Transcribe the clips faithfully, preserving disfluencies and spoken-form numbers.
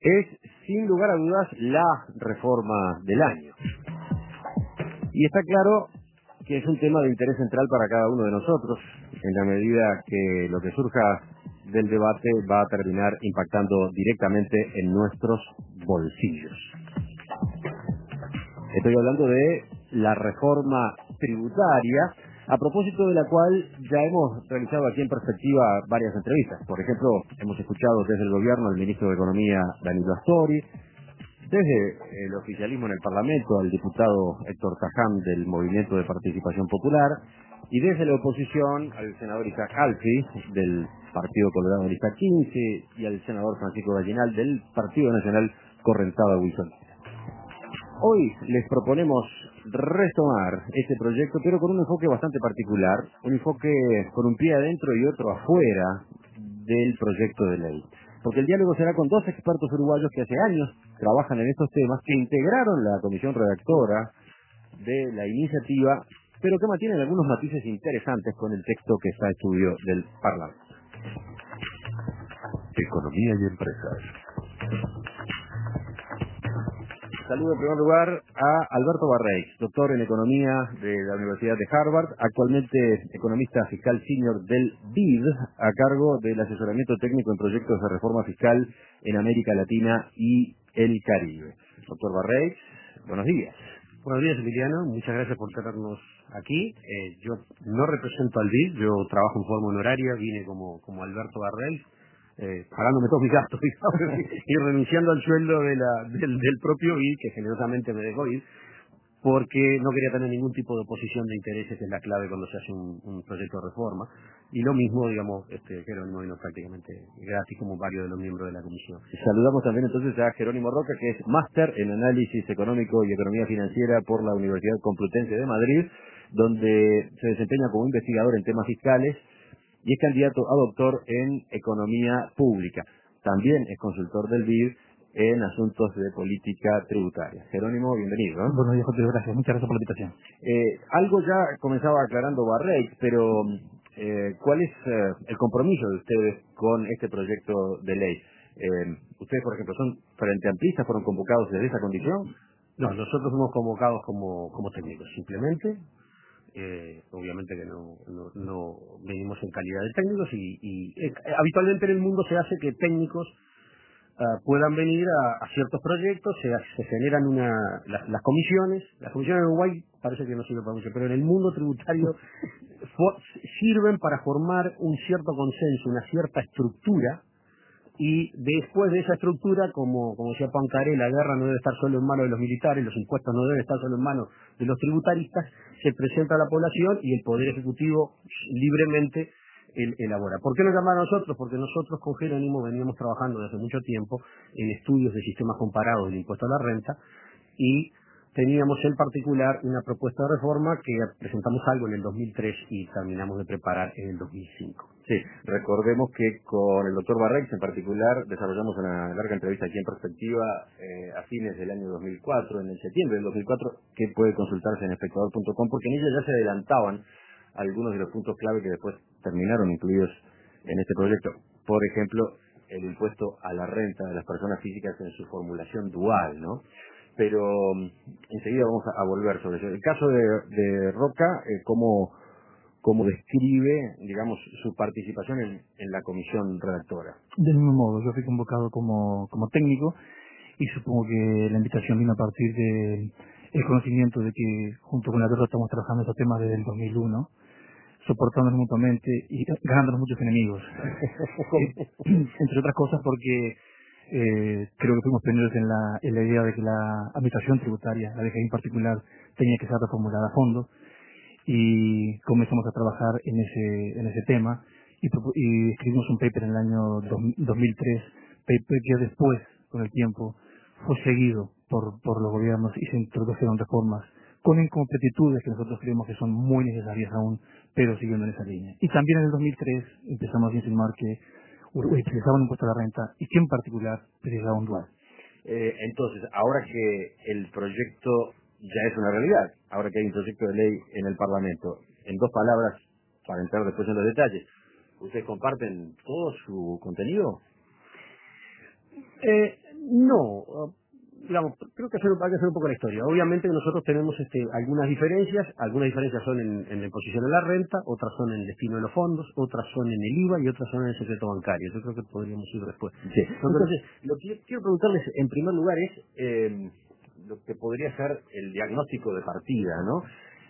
Es, sin lugar a dudas, la reforma del año. Y está claro que es un tema de interés central para cada uno de nosotros, en la medida que lo que surja del debate va a terminar impactando directamente en nuestros bolsillos. Estoy hablando de la reforma tributaria, a propósito de la cual ya hemos realizado aquí en Perspectiva varias entrevistas. Por ejemplo, hemos escuchado desde el gobierno al ministro de Economía, Danilo Astori, desde el oficialismo en el Parlamento al diputado Héctor Tajam del Movimiento de Participación Popular, y desde la oposición al senador Isaac Alfi del Partido Colorado Lista quince y al senador Francisco Gallinal del Partido Nacional Correntada Wilson. Hoy les proponemos retomar este proyecto, pero con un enfoque bastante particular, un enfoque con un pie adentro y otro afuera del proyecto de ley. Porque el diálogo será con dos expertos uruguayos que hace años trabajan en estos temas, que integraron la comisión redactora de la iniciativa, pero que mantienen algunos matices interesantes con el texto que está a estudio del Parlamento. Economía y empresas. Saludo en primer lugar a Alberto Barreich, doctor en Economía de la Universidad de Harvard, actualmente economista fiscal senior del B I D, a cargo del asesoramiento técnico en proyectos de reforma fiscal en América Latina y el Caribe. Doctor Barreich, buenos días. Buenos días, Emiliano. Muchas gracias por tenernos aquí. Eh, yo no represento al B I D, yo trabajo en forma honoraria, vine como, como Alberto Barreich, eh, pagándome todos mis gastos, digamos, y renunciando al sueldo de la, del, del propio B I D, que generosamente me dejó ir, porque no quería tener ningún tipo de oposición de intereses, que es la clave cuando se hace un, un proyecto de reforma. Y lo mismo, digamos, este Jerónimo vino prácticamente gratis, como varios de los miembros de la comisión. Saludamos también entonces a Jerónimo Roca, que es máster en análisis económico y economía financiera por la Universidad Complutense de Madrid, donde se desempeña como investigador en temas fiscales y es candidato a doctor en economía pública. También es consultor del B I D en asuntos de política tributaria. Jerónimo, bienvenido. ¿eh? Buenos días, José, gracias. Muchas gracias por la invitación. Eh, algo ya comenzaba aclarando Barreich, pero eh, ¿cuál es eh, el compromiso de ustedes con este proyecto de ley? Eh, ¿Ustedes, por ejemplo, son frente amplistas, fueron convocados desde esa condición? No, nosotros somos convocados como, como técnicos, simplemente. Eh, obviamente que no, no, no venimos en calidad de técnicos y, y eh, habitualmente en el mundo se hace que técnicos uh, puedan venir a, a ciertos proyectos, se, se generan una las, las comisiones, las comisiones en Uruguay parece que no sirven para mucho, pero en el mundo tributario for, sirven para formar un cierto consenso, una cierta estructura. Y después de esa estructura, como, como decía Poincaré, la guerra no debe estar solo en manos de los militares, los impuestos no deben estar solo en manos de los tributaristas, se presenta a la población y el Poder Ejecutivo libremente el, elabora. ¿Por qué nos llamaron a nosotros? Porque nosotros con Jerónimo veníamos trabajando desde mucho tiempo en estudios de sistemas comparados del impuesto a la renta y teníamos en particular una propuesta de reforma que presentamos algo en el dos mil tres y terminamos de preparar en el dos mil cinco. Sí, recordemos que con el doctor Barreich en particular desarrollamos una larga entrevista aquí en Perspectiva eh, a fines del año dos mil cuatro, en el septiembre del dos mil cuatro, que puede consultarse en espectador punto com, porque en ella ya se adelantaban algunos de los puntos clave que después terminaron incluidos en este proyecto. Por ejemplo, el impuesto a la renta de las personas físicas en su formulación dual, ¿no? Pero um, enseguida vamos a, a volver sobre eso. El caso de, de Roca, eh, ¿cómo, cómo describe, digamos, su participación en, en la comisión redactora? Del mismo modo, yo fui convocado como, como técnico y supongo que la invitación vino a partir del el conocimiento de que junto con la Alberto estamos trabajando estos temas desde el dos mil uno, soportándonos mutuamente y ganándonos muchos enemigos. Entre otras cosas porque Eh, creo que fuimos pioneros en la, en la idea de que la administración tributaria, la D G I en particular, tenía que ser reformulada a fondo y comenzamos a trabajar en ese, en ese tema y, y escribimos un paper en el año dos mil tres, paper que después, con el tiempo, fue seguido por, por los gobiernos y se introdujeron reformas con incompletitudes que nosotros creemos que son muy necesarias aún, pero siguiendo en esa línea. Y también en el dos mil tres empezamos a insinuar que Uruguay precisaba un impuesto a la renta y que en particular precisaba un dual. Eh, entonces, ahora que el proyecto ya es una realidad, ahora que hay un proyecto de ley en el Parlamento, en dos palabras, para entrar después en los detalles, ¿ustedes comparten todo su contenido? Eh, No, digamos, creo que hacer, hay que hacer un poco la historia. Obviamente que nosotros tenemos este, algunas diferencias, algunas diferencias son en, en la imposición de la renta, otras son en el destino de los fondos, otras son en el I V A y otras son en el secreto bancario. Yo creo que podríamos ir después. Sí. Entonces, lo que quiero preguntarles en primer lugar es eh, lo que podría ser el diagnóstico de partida, ¿no?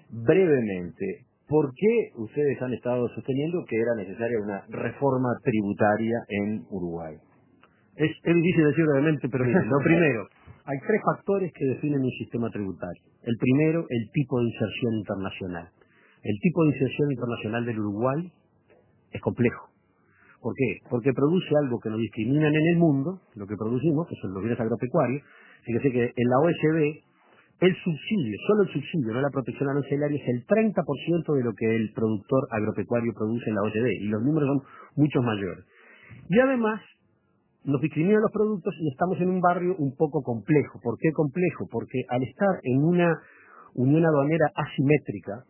Brevemente, ¿por qué ustedes han estado sosteniendo que era necesaria una reforma tributaria en Uruguay? Es, es difícil decir brevemente, pero miren, lo primero, hay tres factores que definen un sistema tributario. El primero, el tipo de inserción internacional. El tipo de inserción internacional del Uruguay es complejo. ¿Por qué? Porque produce algo que nos discriminan en el mundo, lo que producimos, que son los bienes agropecuarios. Fíjese que en la O E C D, el subsidio, solo el subsidio, no la protección arancelaria, es el treinta por ciento de lo que el productor agropecuario produce en la O E C D, y los números son mucho mayores. Y además, nos discriminan los productos y estamos en un barrio un poco complejo. ¿Por qué complejo? Porque al estar en una unión aduanera asimétrica,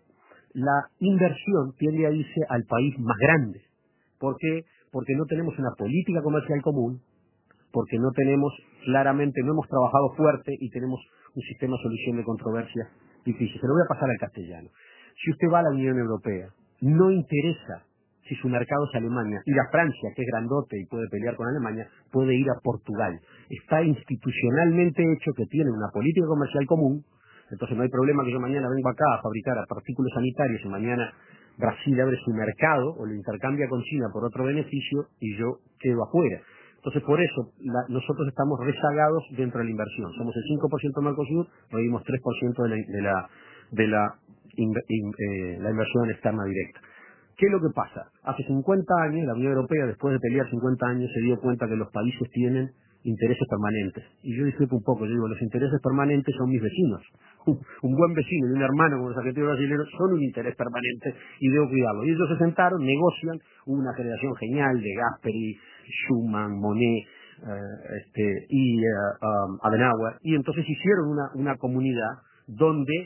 la inversión tiende a irse al país más grande. ¿Por qué? Porque no tenemos una política comercial común, porque no tenemos, claramente, no hemos trabajado fuerte y tenemos un sistema de solución de controversias difícil. Se lo voy a pasar al castellano. Si usted va a la Unión Europea, no interesa si su mercado es Alemania, ir a Francia, que es grandote y puede pelear con Alemania, puede ir a Portugal. Está institucionalmente hecho que tiene una política comercial común, entonces no hay problema que yo mañana vengo acá a fabricar artículos sanitarios y mañana Brasil abre su mercado o lo intercambia con China por otro beneficio y yo quedo afuera. Entonces, por eso, la, nosotros estamos rezagados dentro de la inversión. Somos el cinco por ciento de Mercosur, pedimos tres por ciento de la, de la, de la, in, in, eh, la inversión externa directa. ¿Qué es lo que pasa? Hace cincuenta años, la Unión Europea, después de pelear cincuenta años, se dio cuenta que los países tienen intereses permanentes. Y yo discuto un poco, yo digo, los intereses permanentes son mis vecinos. Un buen vecino y un hermano como los argentinos brasileños son un interés permanente y debo cuidarlo. Y ellos se sentaron, negocian, hubo una generación genial de Gasperi, Schuman, Monet, uh, este, y uh, um, Adenauer, y entonces hicieron una, una comunidad donde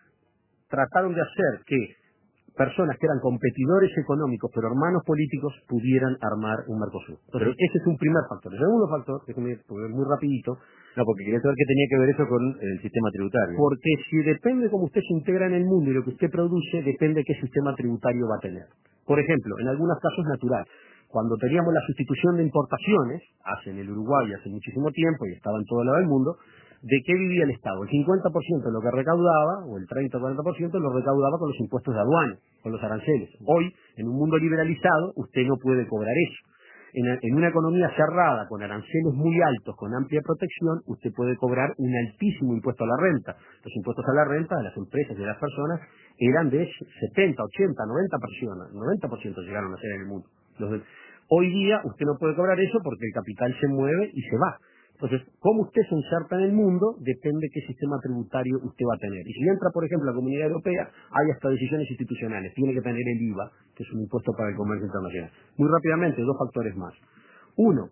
trataron de hacer que personas que eran competidores económicos pero hermanos políticos pudieran armar un Mercosur. Entonces, pero ese es un primer factor. El segundo factor, déjeme muy rapidito, no, porque quería saber qué tenía que ver eso con el sistema tributario. Porque si depende cómo usted se integra en el mundo y lo que usted produce, depende qué sistema tributario va a tener. Por ejemplo, en algunos casos natural. Cuando teníamos la sustitución de importaciones, hace en el Uruguay hace muchísimo tiempo y estaba en todo lado del mundo, ¿de qué vivía el Estado? El cincuenta por ciento de lo que recaudaba, o el treinta o cuarenta por ciento, lo recaudaba con los impuestos de aduana, con los aranceles. Hoy, en un mundo liberalizado, usted no puede cobrar eso. En, en una economía cerrada, con aranceles muy altos, con amplia protección, usted puede cobrar un altísimo impuesto a la renta. Los impuestos a la renta de las empresas y de las personas eran de setenta, ochenta, noventa por ciento, noventa por ciento llegaron a ser en el mundo. Los de, hoy día usted no puede cobrar eso porque el capital se mueve y se va. Entonces, cómo usted se inserta en el mundo depende qué sistema tributario usted va a tener. Y si entra, por ejemplo, a la Comunidad Europea, hay hasta decisiones institucionales. Tiene que tener el I V A, que es un impuesto para el comercio internacional. Muy rápidamente, dos factores más. Uno,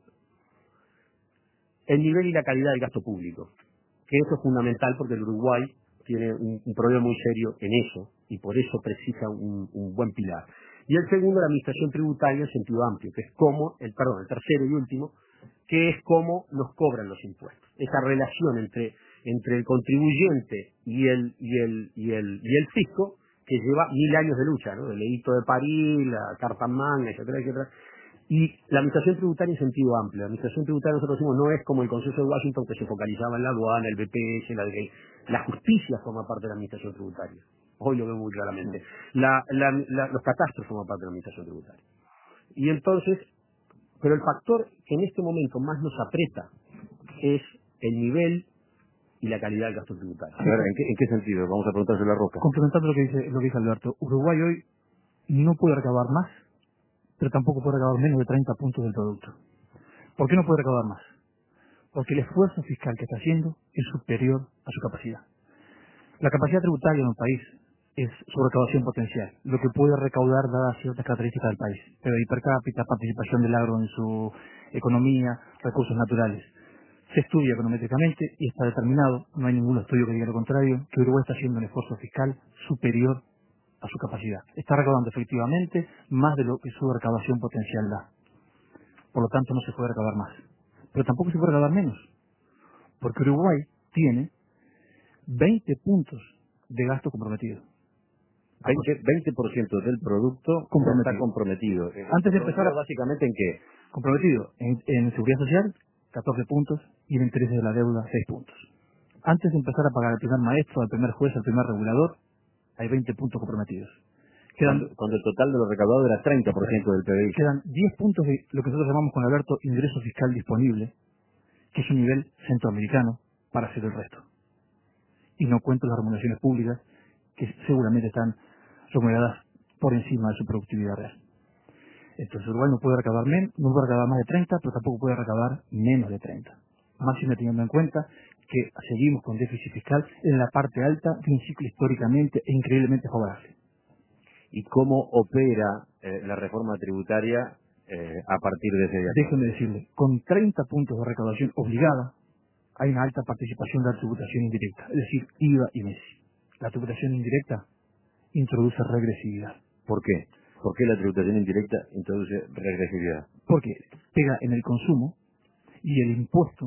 el nivel y la calidad del gasto público, que eso es fundamental porque el Uruguay tiene un, un problema muy serio en eso y por eso precisa un, un buen pilar. Y el segundo, la administración tributaria en sentido amplio, que es como, el perdón, el tercero y último, que es cómo nos cobran los impuestos. Esa relación entre, entre el contribuyente y el, y, el, y, el, y el fisco, que lleva mil años de lucha, ¿no? El edicto de París, la Carta Magna, etcétera, etcétera. Y la administración tributaria en sentido amplio. La administración tributaria, nosotros decimos, no es como el Consenso de Washington que se focalizaba en la aduana, el B P S, la ley. La justicia forma parte de la administración tributaria. Hoy lo veo muy claramente. La, la, la, los catástrofes forman parte de la administración tributaria. Y entonces, pero el factor que en este momento más nos aprieta es el nivel y la calidad del gasto tributario. A ver, ¿en qué, en qué sentido? Vamos a preguntárselo a Roca. Complementando lo que dice, lo que dice Alberto, Uruguay hoy no puede recaudar más, pero tampoco puede recaudar menos de treinta puntos del producto. ¿Por qué no puede recaudar más? Porque el esfuerzo fiscal que está haciendo es superior a su capacidad. La capacidad tributaria de un país es su recaudación potencial, lo que puede recaudar dadas ciertas características del país, P I B per cápita, participación del agro en su economía, recursos naturales. Se estudia econométricamente y está determinado, no hay ningún estudio que diga lo contrario, que Uruguay está haciendo un esfuerzo fiscal superior a su capacidad. Está recaudando efectivamente más de lo que su recaudación potencial da. Por lo tanto, no se puede recaudar más. Pero tampoco se puede recaudar menos, Porque Uruguay tiene veinte puntos de gasto comprometido. veinte por ciento del producto comprometido. está comprometido. Antes de empezar, a, básicamente, ¿en qué? Comprometido en, en seguridad social, catorce puntos, y en intereses de la deuda, seis puntos. Antes de empezar a pagar al primer maestro, al primer juez, al primer regulador, hay veinte puntos comprometidos. Quedan, cuando, cuando el total de lo recaudado era treinta por ciento del P B I. Quedan diez puntos de lo que nosotros llamamos con Alberto ingreso fiscal disponible, que es un nivel centroamericano, para hacer el resto. Y no cuento las remuneraciones públicas, que seguramente están remuneradas por encima de su productividad real. Entonces Uruguay no puede recaudar menos, no puede recaudar más de treinta, pero tampoco puede recaudar menos de treinta. Máximo teniendo en cuenta que seguimos con déficit fiscal en la parte alta de un ciclo históricamente e increíblemente favorable. ¿Y cómo opera eh, la reforma tributaria eh, a partir de ese día? Déjenme decirle, con treinta puntos de recaudación obligada, hay una alta participación de la tributación indirecta, es decir, I V A y M E S I. La tributación indirecta introduce regresividad. ¿Por qué? ¿Por qué la tributación indirecta introduce regresividad? Porque pega en el consumo y el impuesto,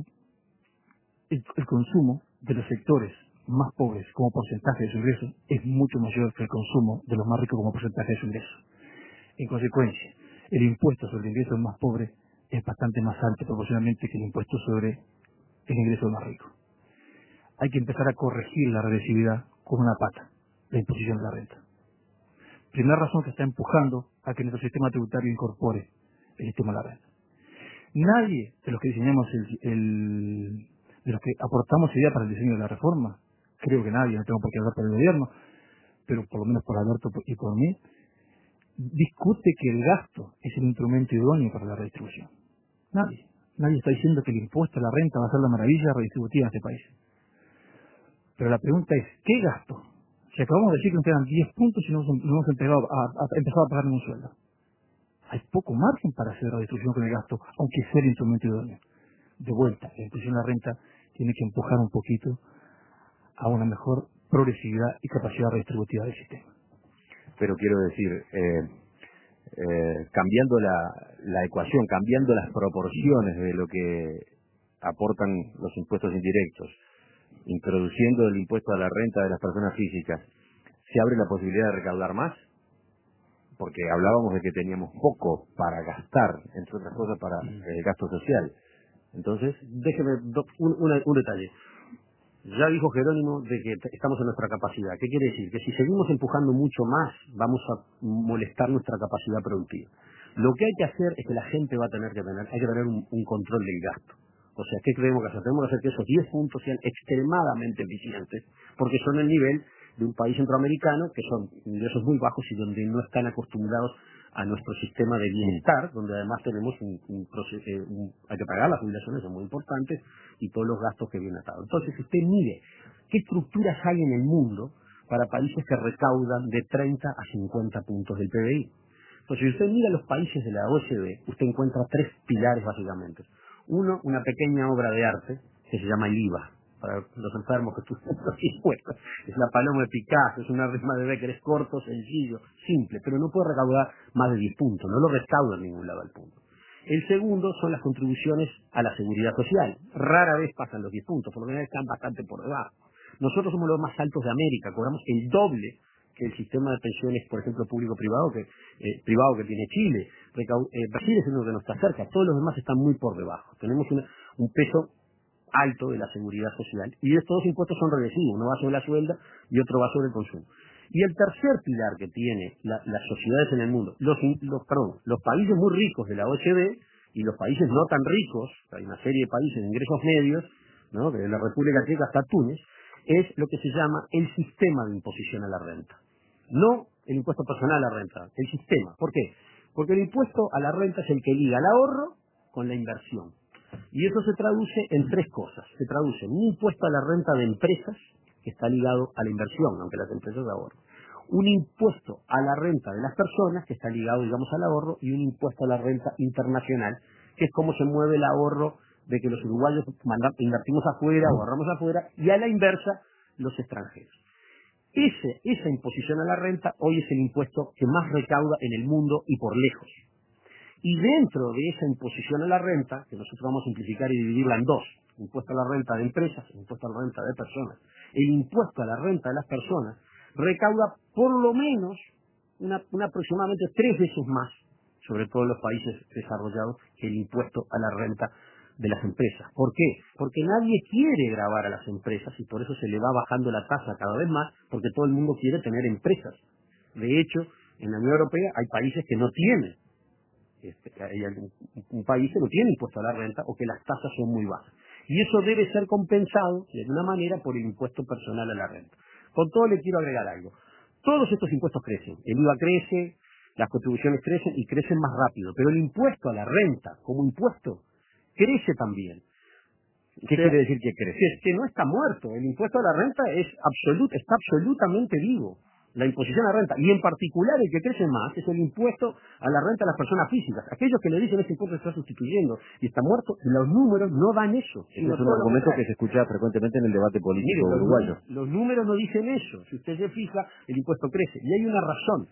el, el consumo de los sectores más pobres como porcentaje de su ingreso es mucho mayor que el consumo de los más ricos como porcentaje de su ingreso. En consecuencia, el impuesto sobre el ingreso del más pobre es bastante más alto proporcionalmente que el impuesto sobre el ingreso del más rico. Hay que empezar a corregir la regresividad con una pata, la imposición de la renta. Primera razón que está empujando a que nuestro sistema tributario incorpore el sistema de la renta. Nadie de los que diseñamos el, el de los que aportamos idea para el diseño de la reforma, creo que nadie, no tengo por qué hablar por el gobierno, pero por lo menos por Alberto y por mí, discute que el gasto es el instrumento idóneo para la redistribución. Nadie. Nadie está diciendo que el impuesto a la renta va a ser la maravilla redistributiva de este país. Pero la pregunta es, ¿qué gasto? Si acabamos de decir que nos quedan diez puntos y no hemos, no hemos empezado, a, a, empezado a pagar ningún sueldo. Hay poco margen para hacer redistribución con el gasto, aunque sea el instrumento idóneo. De vuelta, la imposición de la renta tiene que empujar un poquito a una mejor progresividad y capacidad redistributiva del sistema. Pero quiero decir, eh, eh, cambiando la, la ecuación, cambiando las proporciones de lo que aportan los impuestos indirectos, introduciendo el impuesto a la renta de las personas físicas, ¿se abre la posibilidad de recaudar más? Porque hablábamos de que teníamos poco para gastar, entre otras cosas para el gasto social. Entonces, déjeme do, un, una, un detalle. Ya dijo Jerónimo de que estamos en nuestra capacidad. ¿Qué quiere decir? Que si seguimos empujando mucho más, vamos a molestar nuestra capacidad productiva. Lo que hay que hacer es que la gente va a tener que tener, hay que tener un, un control del gasto. O sea, ¿qué creemos que hacer? Tenemos que hacer que esos diez puntos sean extremadamente eficientes, porque son el nivel de un país centroamericano, que son ingresos muy bajos y donde no están acostumbrados a nuestro sistema de bienestar, donde además tenemos un, un proceso, eh, un, hay que pagar las jubilaciones, son muy importantes, y todos los gastos que vienen atados. Entonces, si usted mire qué estructuras hay en el mundo para países que recaudan de treinta a cincuenta puntos del P B I. Entonces, si usted mira los países de la O E C D, usted encuentra tres pilares básicamente. Uno, una pequeña obra de arte que se llama el I V A, para los enfermos que estudian los impuestos. Es la paloma de Picasso, es una rima de Becker, es corto, sencillo, simple, pero no puede recaudar más de diez puntos, no lo recauda en ningún lado al punto. El segundo son las contribuciones a la seguridad social. Rara vez pasan los diez puntos, por lo general están bastante por debajo. Nosotros somos los más altos de América, cobramos el doble que el sistema de pensiones, por ejemplo, público-privado que eh, privado que tiene Chile. Recau eh, Brasil es uno que no está cerca, todos los demás están muy por debajo. Tenemos una, un peso alto de la seguridad social y estos dos impuestos son regresivos, uno va sobre la suelda y otro va sobre el consumo. Y el tercer pilar que tiene la, las sociedades en el mundo, los, los, perdón, los países muy ricos de la O E C D y los países no tan ricos, hay una serie de países de ingresos medios, ¿no?, de la República Checa hasta Túnez, es lo que se llama el sistema de imposición a la renta. No el impuesto personal a la renta, el sistema. ¿Por qué? Porque el impuesto a la renta es el que liga el ahorro con la inversión. Y eso se traduce en tres cosas. Se traduce en un impuesto a la renta de empresas, que está ligado a la inversión, aunque las empresas ahorran. Un impuesto a la renta de las personas, que está ligado, digamos, al ahorro, y un impuesto a la renta internacional, que es cómo se mueve el ahorro de que los uruguayos invertimos afuera o ahorramos afuera, y a la inversa, los extranjeros. Ese, esa imposición a la renta hoy es el impuesto que más recauda en el mundo y por lejos. Y dentro de esa imposición a la renta, que nosotros vamos a simplificar y dividirla en dos, impuesto a la renta de empresas, impuesto a la renta de personas. El impuesto a la renta de las personas recauda por lo menos una, una aproximadamente tres veces más, sobre todo en los países desarrollados, que el impuesto a la renta de las empresas. ¿Por qué? Porque nadie quiere gravar a las empresas y por eso se le va bajando la tasa cada vez más, porque todo el mundo quiere tener empresas. De hecho, en la Unión Europea hay países que no tienen, este, hay algún, un país que no tiene impuesto a la renta o que las tasas son muy bajas. Y eso debe ser compensado de alguna manera por el impuesto personal a la renta. Con todo le quiero agregar algo. Todos estos impuestos crecen. El I V A crece, las contribuciones crecen y crecen más rápido. Pero el impuesto a la renta, como impuesto, crece también. ¿Qué o sea, quiere decir que crece? Es que no está muerto. El impuesto a la renta es absoluto, está absolutamente vivo. La imposición a la renta, y en particular el que crece más, es el impuesto a la renta a las personas físicas. Aquellos que le dicen este impuesto se está sustituyendo y está muerto, los números no dan eso. Ese es un argumento que se escucha frecuentemente en el debate político Mire, uruguayo. Los, los números no dicen eso. Si usted se fija, el impuesto crece. Y hay una razón.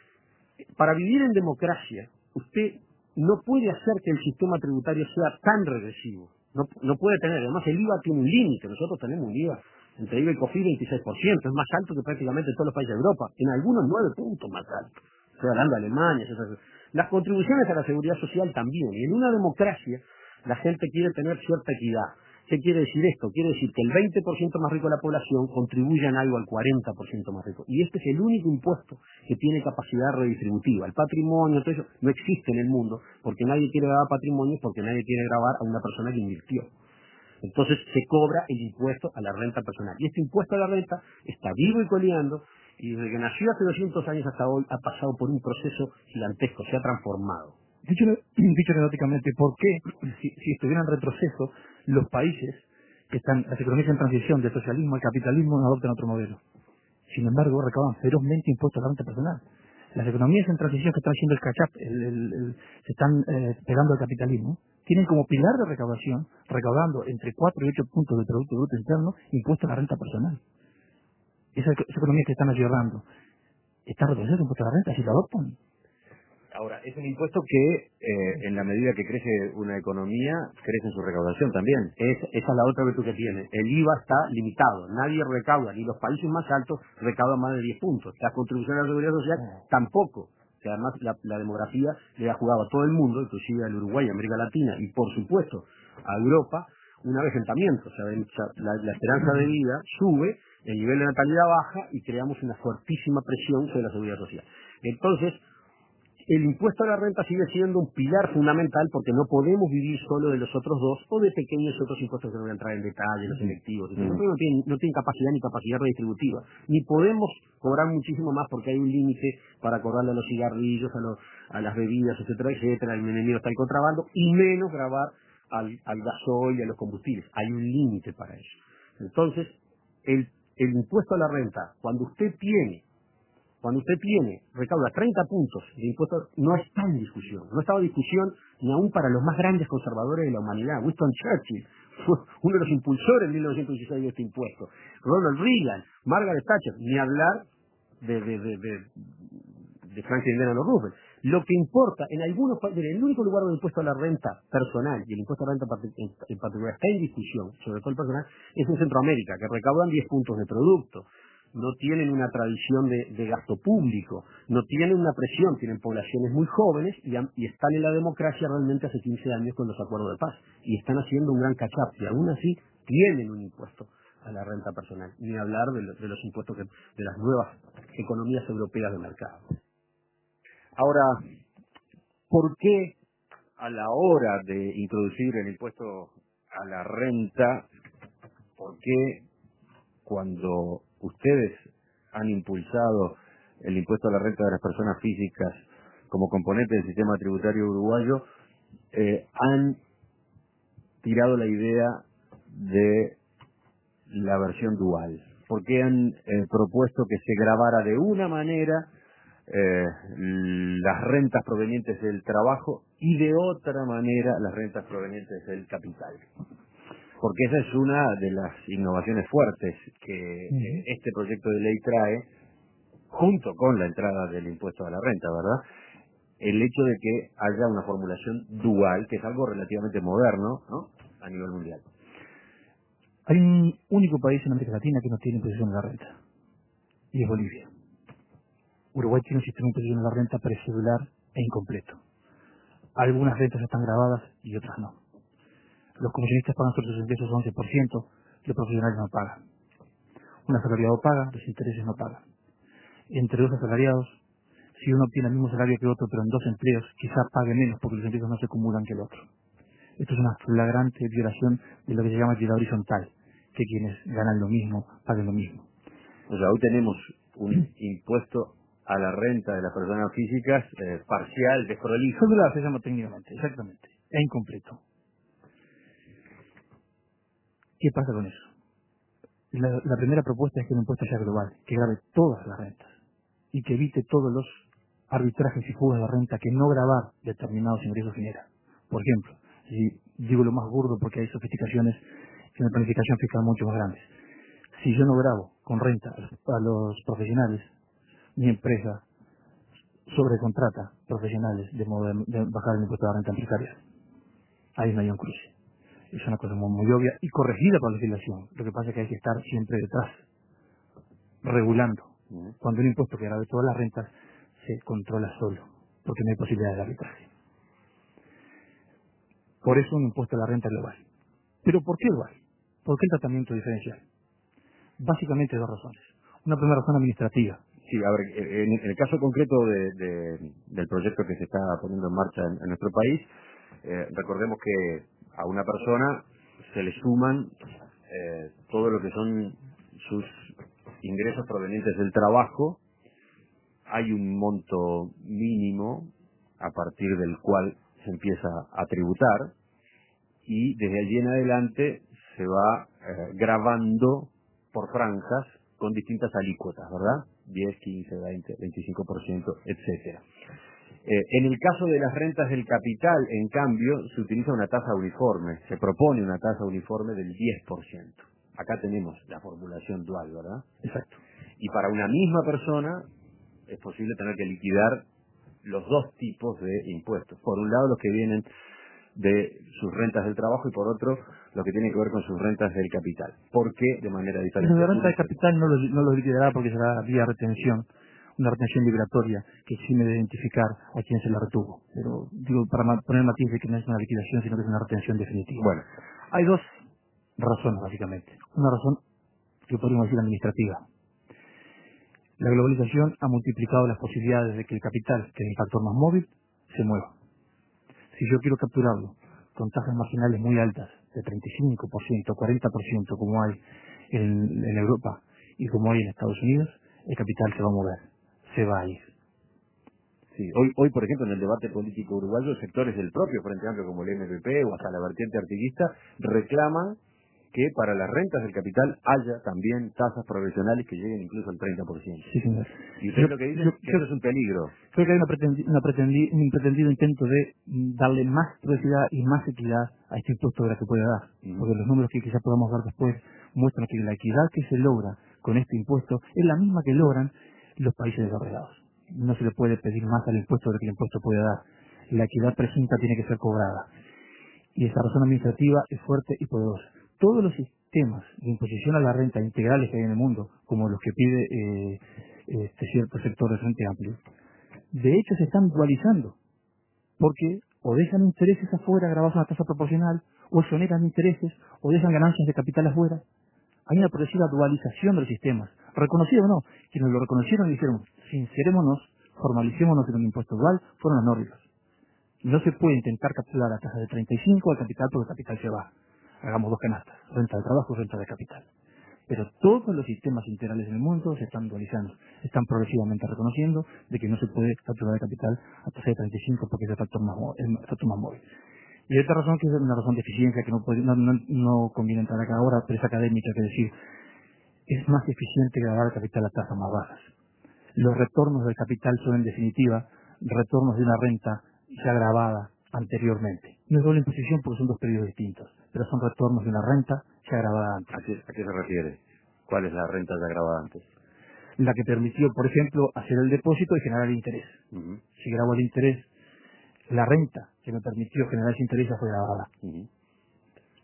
Para vivir en democracia, usted no puede hacer que el sistema tributario sea tan regresivo. No, no puede tener. Además, el I V A tiene un límite. Nosotros tenemos un I V A entre I V A y COFIDE veintiséis por ciento. Es más alto que prácticamente todos los países de Europa. En algunos nueve puntos más alto. Estoy hablando de Alemania. Esas. Las contribuciones a la seguridad social también. Y en una democracia, la gente quiere tener cierta equidad. ¿Qué quiere decir esto? Quiere decir que el veinte por ciento más rico de la población contribuye en algo al cuarenta por ciento más rico. Y este es el único impuesto que tiene capacidad redistributiva. El patrimonio, todo eso, no existe en el mundo porque nadie quiere grabar patrimonio, porque nadie quiere grabar a una persona que invirtió. Entonces se cobra el impuesto a la renta personal. Y este impuesto a la renta está vivo y coleando, y desde que nació hace doscientos años hasta hoy ha pasado por un proceso gigantesco, se ha transformado. Dicho, dicho anecdóticamente, ¿por qué, si, si estuvieran en retroceso, los países que están, las economías en transición del socialismo al capitalismo no adoptan otro modelo? Sin embargo, recaudan ferozmente impuestos a la renta personal. Las economías en transición que están haciendo el catch-up, el, el, el, se están eh, pegando al capitalismo, tienen como pilar de recaudación, recaudando entre cuatro y ocho puntos del Producto Bruto Interno, impuestos a la renta personal. Esa, esa economía que están ayudando, ¿está retrocediendo impuestos a la renta si lo adoptan? Ahora, es un impuesto que, eh, en la medida que crece una economía, crece en su recaudación también. Es, esa es la otra virtud que tiene. El I V A está limitado. Nadie recauda, ni los países más altos recaudan más de diez puntos. Las contribuciones a la seguridad social tampoco. Que además la, la demografía le ha jugado a todo el mundo, inclusive al Uruguay, a América Latina y por supuesto a Europa, un avejentamiento. O sea, la, la esperanza de vida sube, el nivel de natalidad baja y creamos una fuertísima presión sobre la seguridad social. Entonces, el impuesto a la renta sigue siendo un pilar fundamental porque no podemos vivir solo de los otros dos o de pequeños otros impuestos que no voy a entrar en detalle, los selectivos. Mm. No, tienen, no tienen capacidad ni capacidad redistributiva. Ni podemos cobrar muchísimo más porque hay un límite para cobrarle a los cigarrillos, a, los, a las bebidas, etcétera, etcétera. El enemigo está el contrabando y menos grabar al, al gasoil y a los combustibles. Hay un límite para eso. Entonces, el, el impuesto a la renta, cuando usted tiene Cuando usted tiene, recauda treinta puntos de impuestos, no está en discusión. No estaba en discusión ni aún para los más grandes conservadores de la humanidad. Winston Churchill fue uno de los impulsores en mil novecientos dieciséis de este impuesto. Ronald Reagan, Margaret Thatcher, ni hablar de, de, de, de, de Franklin Delano Roosevelt. Lo que importa, en algunos países, el único lugar donde el impuesto a la renta personal y el impuesto a la renta en particular está en discusión, sobre todo el personal, es en Centroamérica, que recaudan diez puntos de producto. No tienen una tradición de, de gasto público, no tienen una presión, tienen poblaciones muy jóvenes y, han, y están en la democracia realmente hace quince años con los acuerdos de paz y están haciendo un gran catch-up y aún así tienen un impuesto a la renta personal, ni hablar de, lo, de los impuestos que, de las nuevas economías europeas de mercado. Ahora, ¿por qué a la hora de introducir el impuesto a la renta, por qué cuando ustedes han impulsado el impuesto a la renta de las personas físicas como componente del sistema tributario uruguayo, eh, han tirado la idea de la versión dual? ¿Por qué han eh, propuesto que se grabara de una manera eh, las rentas provenientes del trabajo y de otra manera las rentas provenientes del capital? Porque esa es una de las innovaciones fuertes que uh-huh. este proyecto de ley trae, junto con la entrada del impuesto a la renta, ¿verdad? El hecho de que haya una formulación dual, que es algo relativamente moderno, ¿no?, a nivel mundial. Hay un único país en América Latina que no tiene imposición de la renta, y es Bolivia. Uruguay tiene un sistema de imposición de la renta precedular e incompleto. Algunas rentas están grabadas y otras no. Los comisionistas pagan sobre sus ingresos once por ciento, los profesionales no pagan. Un asalariado paga, los intereses no pagan. Entre dos asalariados, si uno obtiene el mismo salario que otro, pero en dos empleos, quizá pague menos porque los ingresos no se acumulan que el otro. Esto es una flagrante violación de lo que se llama equidad horizontal, que quienes ganan lo mismo paguen lo mismo. O sea, hoy tenemos un impuesto a la renta de las personas físicas eh, parcial, desprolijo. Cedular se llama técnicamente, exactamente, e incompleto. ¿Qué pasa con eso? La, la primera propuesta es que el impuesto sea global, que grave todas las rentas y que evite todos los arbitrajes y fugas de renta que no gravar determinados ingresos genera. Por ejemplo, si digo lo más burdo porque hay sofisticaciones en la planificación fiscal mucho más grandes. Si yo no grabo con renta a los profesionales, mi empresa sobrecontrata profesionales de modo de, de bajar el impuesto de la renta empresarial. Ahí no hay un cruce. Es una cosa muy, muy obvia y corregida por la legislación. Lo que pasa es que hay que estar siempre detrás, regulando. Uh-huh. Cuando un impuesto que grave todas las rentas se controla solo, porque no hay posibilidad de arbitraje. Por eso un impuesto a la renta global. ¿Pero por qué global? ¿Por qué el tratamiento diferencial? Básicamente dos razones. Una primera razón administrativa. Sí, a ver, en, en el caso concreto de, de, del proyecto que se está poniendo en marcha en, en nuestro país, eh, recordemos que a una persona se le suman eh, todo lo que son sus ingresos provenientes del trabajo. Hay un monto mínimo a partir del cual se empieza a tributar y desde allí en adelante se va eh, gravando por franjas con distintas alícuotas, ¿verdad? diez, quince, veinte, veinticinco por ciento, etcétera. Eh, en el caso de las rentas del capital, en cambio, se utiliza una tasa uniforme, se propone una tasa uniforme del diez por ciento. Acá tenemos la formulación dual, ¿verdad? Exacto. Y para una misma persona es posible tener que liquidar los dos tipos de impuestos. Por un lado, los que vienen de sus rentas del trabajo y por otro, lo que tiene que ver con sus rentas del capital. ¿Por qué de manera diferente? La renta del capital no lo, no lo liquidará porque será vía retención, una retención liberatoria que exime de identificar a quién se la retuvo. Pero digo, para poner matiz de que no es una liquidación, sino que es una retención definitiva. Bueno, hay dos razones, básicamente. Una razón que podríamos decir administrativa. La globalización ha multiplicado las posibilidades de que el capital, que es el factor más móvil, se mueva. Si yo quiero capturarlo con tasas marginales muy altas, de treinta y cinco por ciento, cuarenta por ciento, como hay en, en Europa y como hay en Estados Unidos, el capital se va a mover, se va a ir. Sí, hoy, hoy por ejemplo, en el debate político uruguayo, sectores del propio Frente Amplio como el M P P o hasta la vertiente artiguista reclaman que para las rentas del capital haya también tasas provisionales que lleguen incluso al treinta por ciento. Sí, señor. Y usted yo, lo que dice yo, es que yo, eso es un peligro. Creo que hay una pretendi, una pretendi, un pretendido intento de darle más progresividad y más equidad a este impuesto de la que puede dar. Uh-huh. Porque los números que quizás podamos dar después muestran que la equidad que se logra con este impuesto es la misma que logran los países desarrollados. No se le puede pedir más al impuesto de lo que el impuesto puede dar. La equidad presunta tiene que ser cobrada. Y esa razón administrativa es fuerte y poderosa. Todos los sistemas de imposición a la renta integrales que hay en el mundo, como los que pide eh, este cierto sector de Frente Amplio, de hecho se están dualizando, porque o dejan intereses afuera grabados a una tasa proporcional, o exoneran intereses, o dejan ganancias de capital afuera. Hay una progresiva dualización de los sistemas, reconocido o no. Quienes lo reconocieron y dijeron, sincerémonos, formalicémonos en un impuesto dual, fueron los nórdicos. No se puede intentar capturar la tasa de treinta y cinco al capital porque el capital se va. Hagamos dos canastas, renta de trabajo y renta de capital. Pero todos los sistemas integrales en el mundo se están dualizando, están progresivamente reconociendo de que no se puede capturar el capital a tasa de treinta y cinco porque es el factor más, el factor más móvil. Y hay otra razón que es una razón de eficiencia que no, puede, no, no, no conviene entrar acá ahora, pero es académica, que decir, es más eficiente grabar el capital a tasas más bajas. Los retornos del capital son en definitiva retornos de una renta ya grabada anteriormente. No es doble imposición porque son dos periodos distintos, pero son retornos de una renta ya grabada antes. ¿A qué, a qué se refiere? ¿Cuál es la renta ya grabada antes? La que permitió, por ejemplo, hacer el depósito y generar el interés. Uh-huh. Si grabo el interés, la renta que me permitió generar ese interés ya fue grabada. Uh-huh.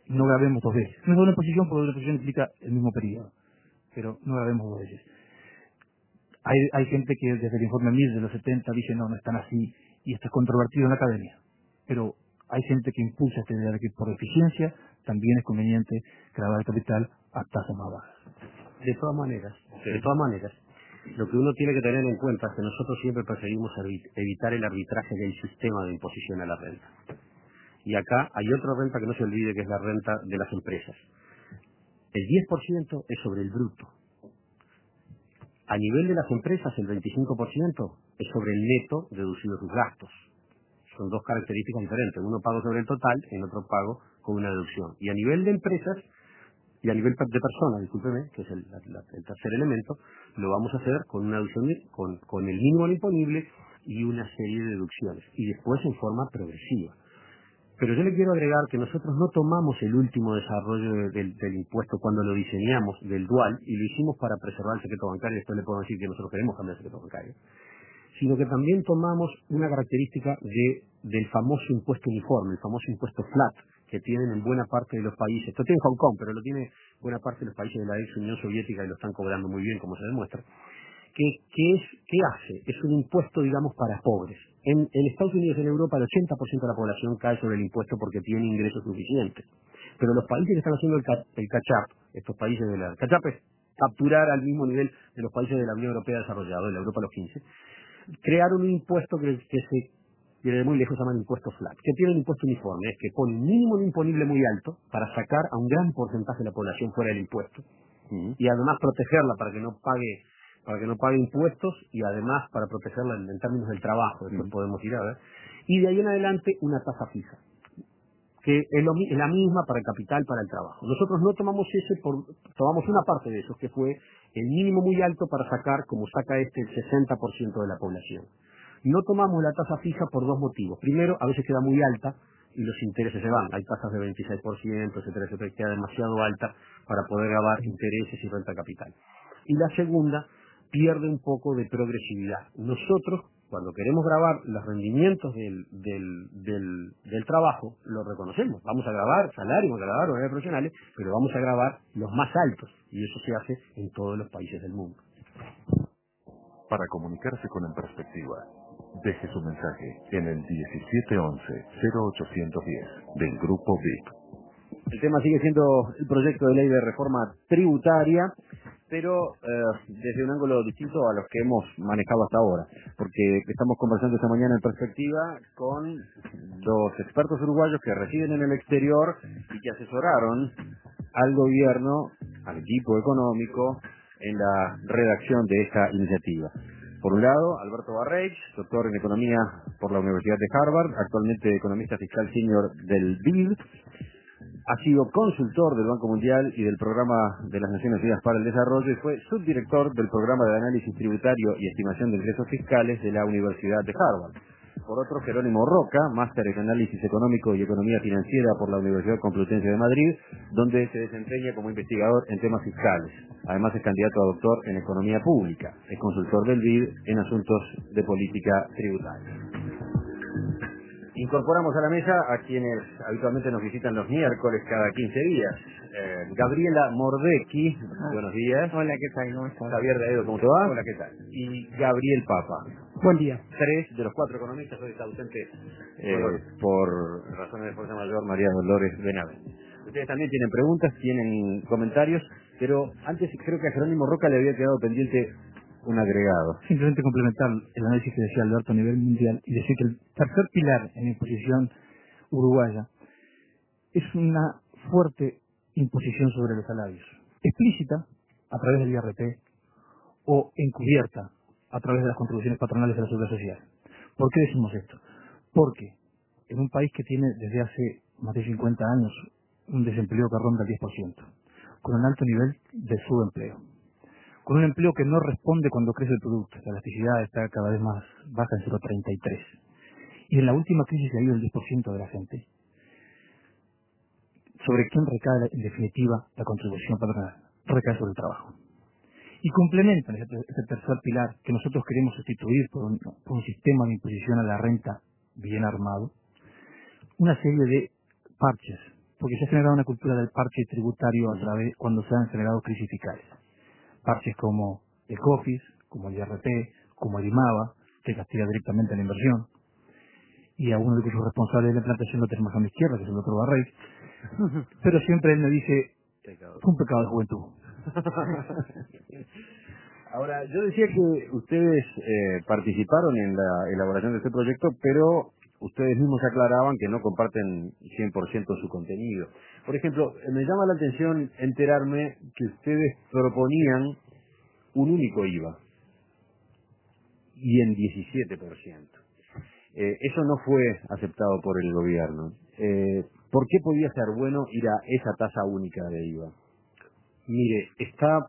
no grabemos dos veces. No es doble imposición porque doble imposición implica el mismo periodo, pero no grabemos dos veces. Hay, hay gente que desde el informe M I R de los setenta dice no, no están así, y esto es controvertido en la academia. Pero hay gente que impulsa esta idea de que por eficiencia también es conveniente grabar el capital a tasas más bajas. De todas maneras, sí. de todas maneras, lo que uno tiene que tener en cuenta es que nosotros siempre perseguimos evitar el arbitraje del sistema de imposición a la renta. Y acá hay otra renta que no se olvide, que es la renta de las empresas. El diez por ciento es sobre el bruto. A nivel de las empresas, el veinticinco por ciento es sobre el neto deducido sus gastos. Son dos características diferentes. Uno pago sobre el total, el otro pago con una deducción. Y a nivel de empresas, y a nivel de personas, discúlpeme, que es el, la, el tercer elemento, lo vamos a hacer con una deducción, con, con el mínimo imponible y una serie de deducciones. Y después en forma progresiva. Pero yo le quiero agregar que nosotros no tomamos el último desarrollo de, del, del impuesto cuando lo diseñamos, del dual, y lo hicimos para preservar el secreto bancario, y después le puedo decir que nosotros queremos cambiar el secreto bancario, sino que también tomamos una característica de, del famoso impuesto uniforme, el famoso impuesto flat, que tienen en buena parte de los países. Esto tiene Hong Kong, pero lo tiene buena parte de los países de la ex Unión Soviética y lo están cobrando muy bien, como se demuestra. ¿Qué, qué, es, ¿Qué hace? Es un impuesto, digamos, para pobres. En, en Estados Unidos y en Europa el ochenta por ciento de la población cae sobre el impuesto porque tiene ingresos suficientes. Pero los países que están haciendo el, ca, el catch-up, estos países de la... catch-up es capturar al mismo nivel de los países de la Unión Europea desarrollada, de la Europa los quince, crearon un impuesto que, que se, viene de muy lejos, se llama impuesto flat. ¿Qué tiene el impuesto uniforme? Es que pone un mínimo imponible muy alto para sacar a un gran porcentaje de la población fuera del impuesto. Uh-huh. Y además protegerla para que no pague para que no pague impuestos y además para protegerla en, en términos del trabajo, después uh-huh. podemos ir a ver. Y de ahí en adelante una tasa fija, que es, lo, es la misma para el capital, para el trabajo. Nosotros no tomamos ese, por, tomamos una parte de eso, que fue el mínimo muy alto para sacar, como saca este, el sesenta por ciento de la población. No tomamos la tasa fija por dos motivos. Primero, a veces queda muy alta y los intereses se van. Hay tasas de veintiséis por ciento, etcétera, etcétera, que queda demasiado alta para poder grabar intereses y renta capital. Y la segunda, pierde un poco de progresividad. Nosotros, cuando queremos grabar los rendimientos del, del, del, del trabajo, lo reconocemos. Vamos a grabar salarios, vamos a grabar horarios profesionales, pero vamos a grabar los más altos. Y eso se hace en todos los países del mundo. Para comunicarse con En Perspectiva, deje su mensaje en el diecisiete once cero ochocientos diez del Grupo V I P. El tema sigue siendo el proyecto de ley de reforma tributaria, pero eh, desde un ángulo distinto a los que hemos manejado hasta ahora, porque estamos conversando esta mañana en Perspectiva con dos expertos uruguayos que residen en el exterior y que asesoraron al gobierno, al equipo económico, en la redacción de esta iniciativa. Por un lado, Alberto Barreich, doctor en Economía por la Universidad de Harvard, actualmente economista fiscal senior del B I D, ha sido consultor del Banco Mundial y del Programa de las Naciones Unidas para el Desarrollo y fue subdirector del Programa de Análisis Tributario y Estimación de Ingresos Fiscales de la Universidad de Harvard. Por otro, Jerónimo Roca, máster en Análisis Económico y Economía Financiera por la Universidad Complutense de Madrid, donde se desempeña como investigador en temas fiscales. Además es candidato a doctor en Economía Pública. Es consultor del B I D en asuntos de política tributaria. Incorporamos a la mesa a quienes habitualmente nos visitan los miércoles cada quince días. Eh, Gabriela Mordecki, ah. buenos días. Hola, ¿qué tal? ¿Cómo estás? Javier Daedo, ¿cómo te va? Hola, ¿qué tal? Y Gabriel Papa. Buen día. Tres de los cuatro economistas, hoy está ausente eh, por razones de fuerza mayor María Dolores Benavente. Ustedes también tienen preguntas, tienen comentarios, pero antes creo que a Jerónimo Roca le había quedado pendiente un agregado. Simplemente complementar el análisis que decía Alberto a nivel mundial y decir que el tercer pilar en la imposición uruguaya es una fuerte imposición sobre los salarios, explícita a través del I R P o encubierta a través de las contribuciones patronales de la Seguridad Social. ¿Por qué decimos esto? Porque en un país que tiene desde hace más de cincuenta años un desempleo que ronda el diez por ciento, con un alto nivel de subempleo, con un empleo que no responde cuando crece el producto, la elasticidad está cada vez más baja en cero coma treinta y tres, y en la última crisis se ha ido el diez por ciento de la gente, ¿sobre quién recae en definitiva la contribución patronal? Recae sobre el trabajo. Y complementan ese, ese tercer pilar que nosotros queremos sustituir por un, por un sistema de imposición a la renta bien armado, una serie de parches porque se ha generado una cultura del parche tributario a través cuando se han generado crisis fiscales. Parches como el COFIS, como el I R P, como el IMABA, que castiga directamente la inversión, y a uno de cuyos responsables de la implantación lo tenemos a mi izquierda, que es el otro Barrey, pero siempre él me dice, fue un pecado de juventud. Ahora, yo decía que ustedes eh, participaron en la elaboración de este proyecto, pero ustedes mismos aclaraban que no comparten cien por ciento su contenido. Por ejemplo, me llama la atención enterarme que ustedes proponían un único I V A y en diecisiete por ciento. Eh, eso no fue aceptado por el gobierno. Eh, ¿Por qué podía ser bueno ir a esa tasa única de I V A? Mire, está...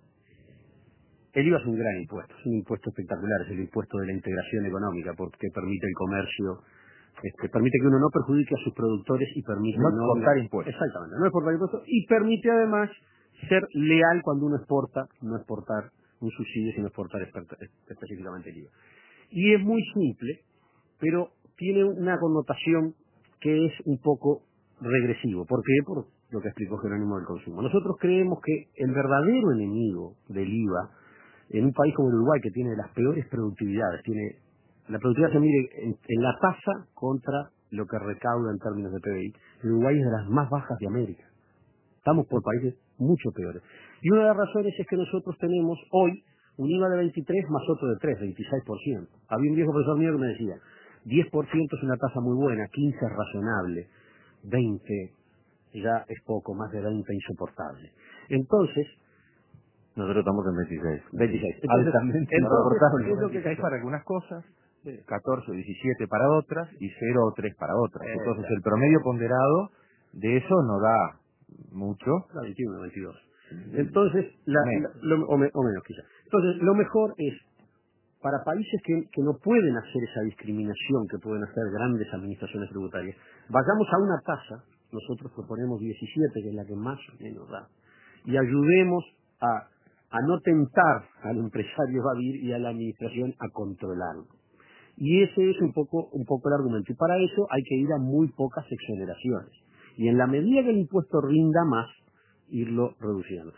El I V A es un gran impuesto, es un impuesto espectacular, es el impuesto de la integración económica, porque permite el comercio, este, permite que uno no perjudique a sus productores y permite no no exportar impuestos. Exactamente, no exportar impuestos, y permite además ser leal cuando uno exporta, no exportar un subsidio, sino exportar específicamente el I V A. Y es muy simple, pero tiene una connotación que es un poco regresivo. ¿Por qué? Por lo que explicó Jerónimo del consumo. Nosotros creemos que el verdadero enemigo del I V A, en un país como el Uruguay, que tiene las peores productividades, tiene la productividad se mide en, en la tasa contra lo que recauda en términos de P B I. El Uruguay es de las más bajas de América. Estamos por países mucho peores. Y una de las razones es que nosotros tenemos hoy un I V A de veintitrés más otro de tres, veintiséis por ciento. Había un viejo profesor mío que me decía, diez por ciento es una tasa muy buena, quince es razonable, veinte ya es poco, más de veinte insoportable. Entonces, nosotros estamos en veintiséis. veintiséis. Entonces, altamente insoportable. Es lo que cae para algunas cosas, catorce o diecisiete para otras y cero o tres para otras. Eh, Entonces claro. el promedio ponderado de eso no da mucho. La veintiuno, veintidós. Entonces, la, Menos. la- lo- o, me- o menos quizá. Entonces, lo mejor es, para países que, que no pueden hacer esa discriminación que pueden hacer grandes administraciones tributarias, vayamos a una tasa, nosotros proponemos diecisiete, que es la que más o menos da, y ayudemos a, a no tentar al empresario evadir y a la administración a controlarlo. Y ese es un poco, un poco el argumento. Y para eso hay que ir a muy pocas exoneraciones. Y en la medida que el impuesto rinda más, irlo reduciendo.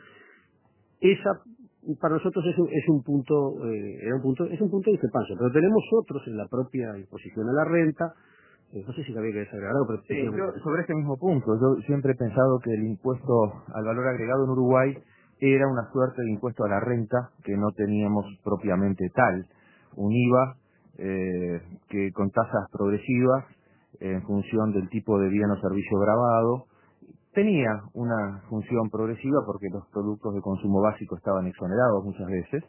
Esa, para nosotros es un, es un punto, eh, era un punto, es un punto de discrepancia. Pero tenemos otros en la propia imposición a la renta. Eh, no sé si había que desagregar algo, pero Sí, digamos- yo, sobre este mismo punto, yo siempre he pensado que el impuesto al valor agregado en Uruguay era una suerte de impuesto a la renta que no teníamos propiamente tal. Un I V A eh, que con tasas progresivas en función del tipo de bien o servicio grabado tenía una función progresiva porque los productos de consumo básico estaban exonerados muchas veces.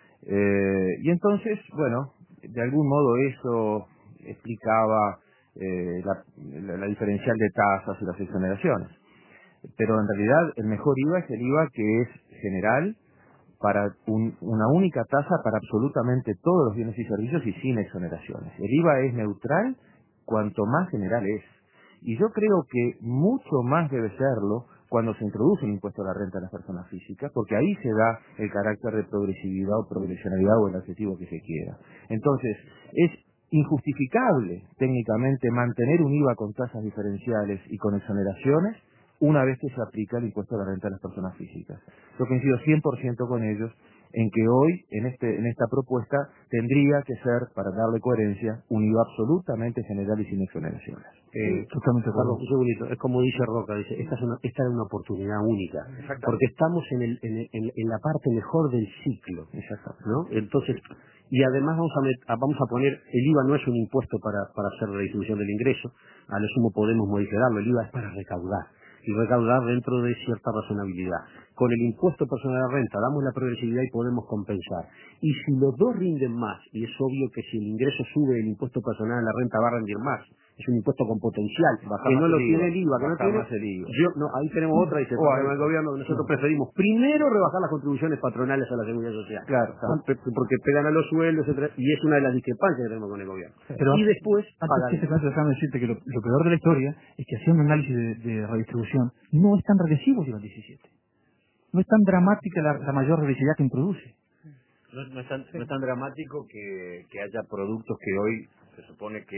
Eh, y entonces, bueno, de algún modo eso explicaba eh, la, la, la diferencial de tasas y las exoneraciones. Pero en realidad el mejor I V A es el I V A que es general para un, una única tasa para absolutamente todos los bienes y servicios y sin exoneraciones. El I V A es neutral cuanto más general es. Y yo creo que mucho más debe serlo cuando se introduce un impuesto a la renta de las personas físicas, porque ahí se da el carácter de progresividad o progresionalidad o el adjetivo que se quiera. Entonces, es injustificable técnicamente mantener un I V A con tasas diferenciales y con exoneraciones una vez que se aplica el impuesto a la renta de las personas físicas. Yo coincido cien por ciento con ellos en que hoy, en este en esta propuesta, tendría que ser, para darle coherencia, un I V A absolutamente general y sin exoneraciones. Eh, Totalmente de acuerdo. Carlos, un segundito, es como dice Roca, dice, esta es una, esta era una oportunidad única, porque estamos en, el, en, el- en, en la parte mejor del ciclo, ¿no? Entonces, y además vamos a, met- a- vamos a poner, el I V A no es un impuesto para, para hacer la distribución del ingreso, a lo sumo podemos modificarlo, el I V A es para recaudar, y recaudar dentro de cierta razonabilidad. Con el impuesto personal de renta damos la progresividad y podemos compensar. Y si los dos rinden más, y es obvio que si el ingreso sube, el impuesto personal de la renta va a rendir más, es un impuesto con potencial, Baja que más no lo el tiene I V A, el I V A, que no baja tiene... más el I V A. Yo, no, ahí tenemos otra, dice el O problema ahí- del gobierno, que nosotros preferimos primero rebajar las contribuciones patronales a la seguridad social. Claro, Porque porque pegan a los sueldos, etcétera, y es una de las discrepancias que tenemos con el gobierno. Pero y después, antes pagar. que se pase, déjame decirte que lo, lo peor de la historia es que haciendo un análisis de, de redistribución no es tan regresivo el diecisiete. No es tan dramática la, la mayor regresividad que introduce. No, no es tan, no es tan dramático que, que haya productos que hoy se supone que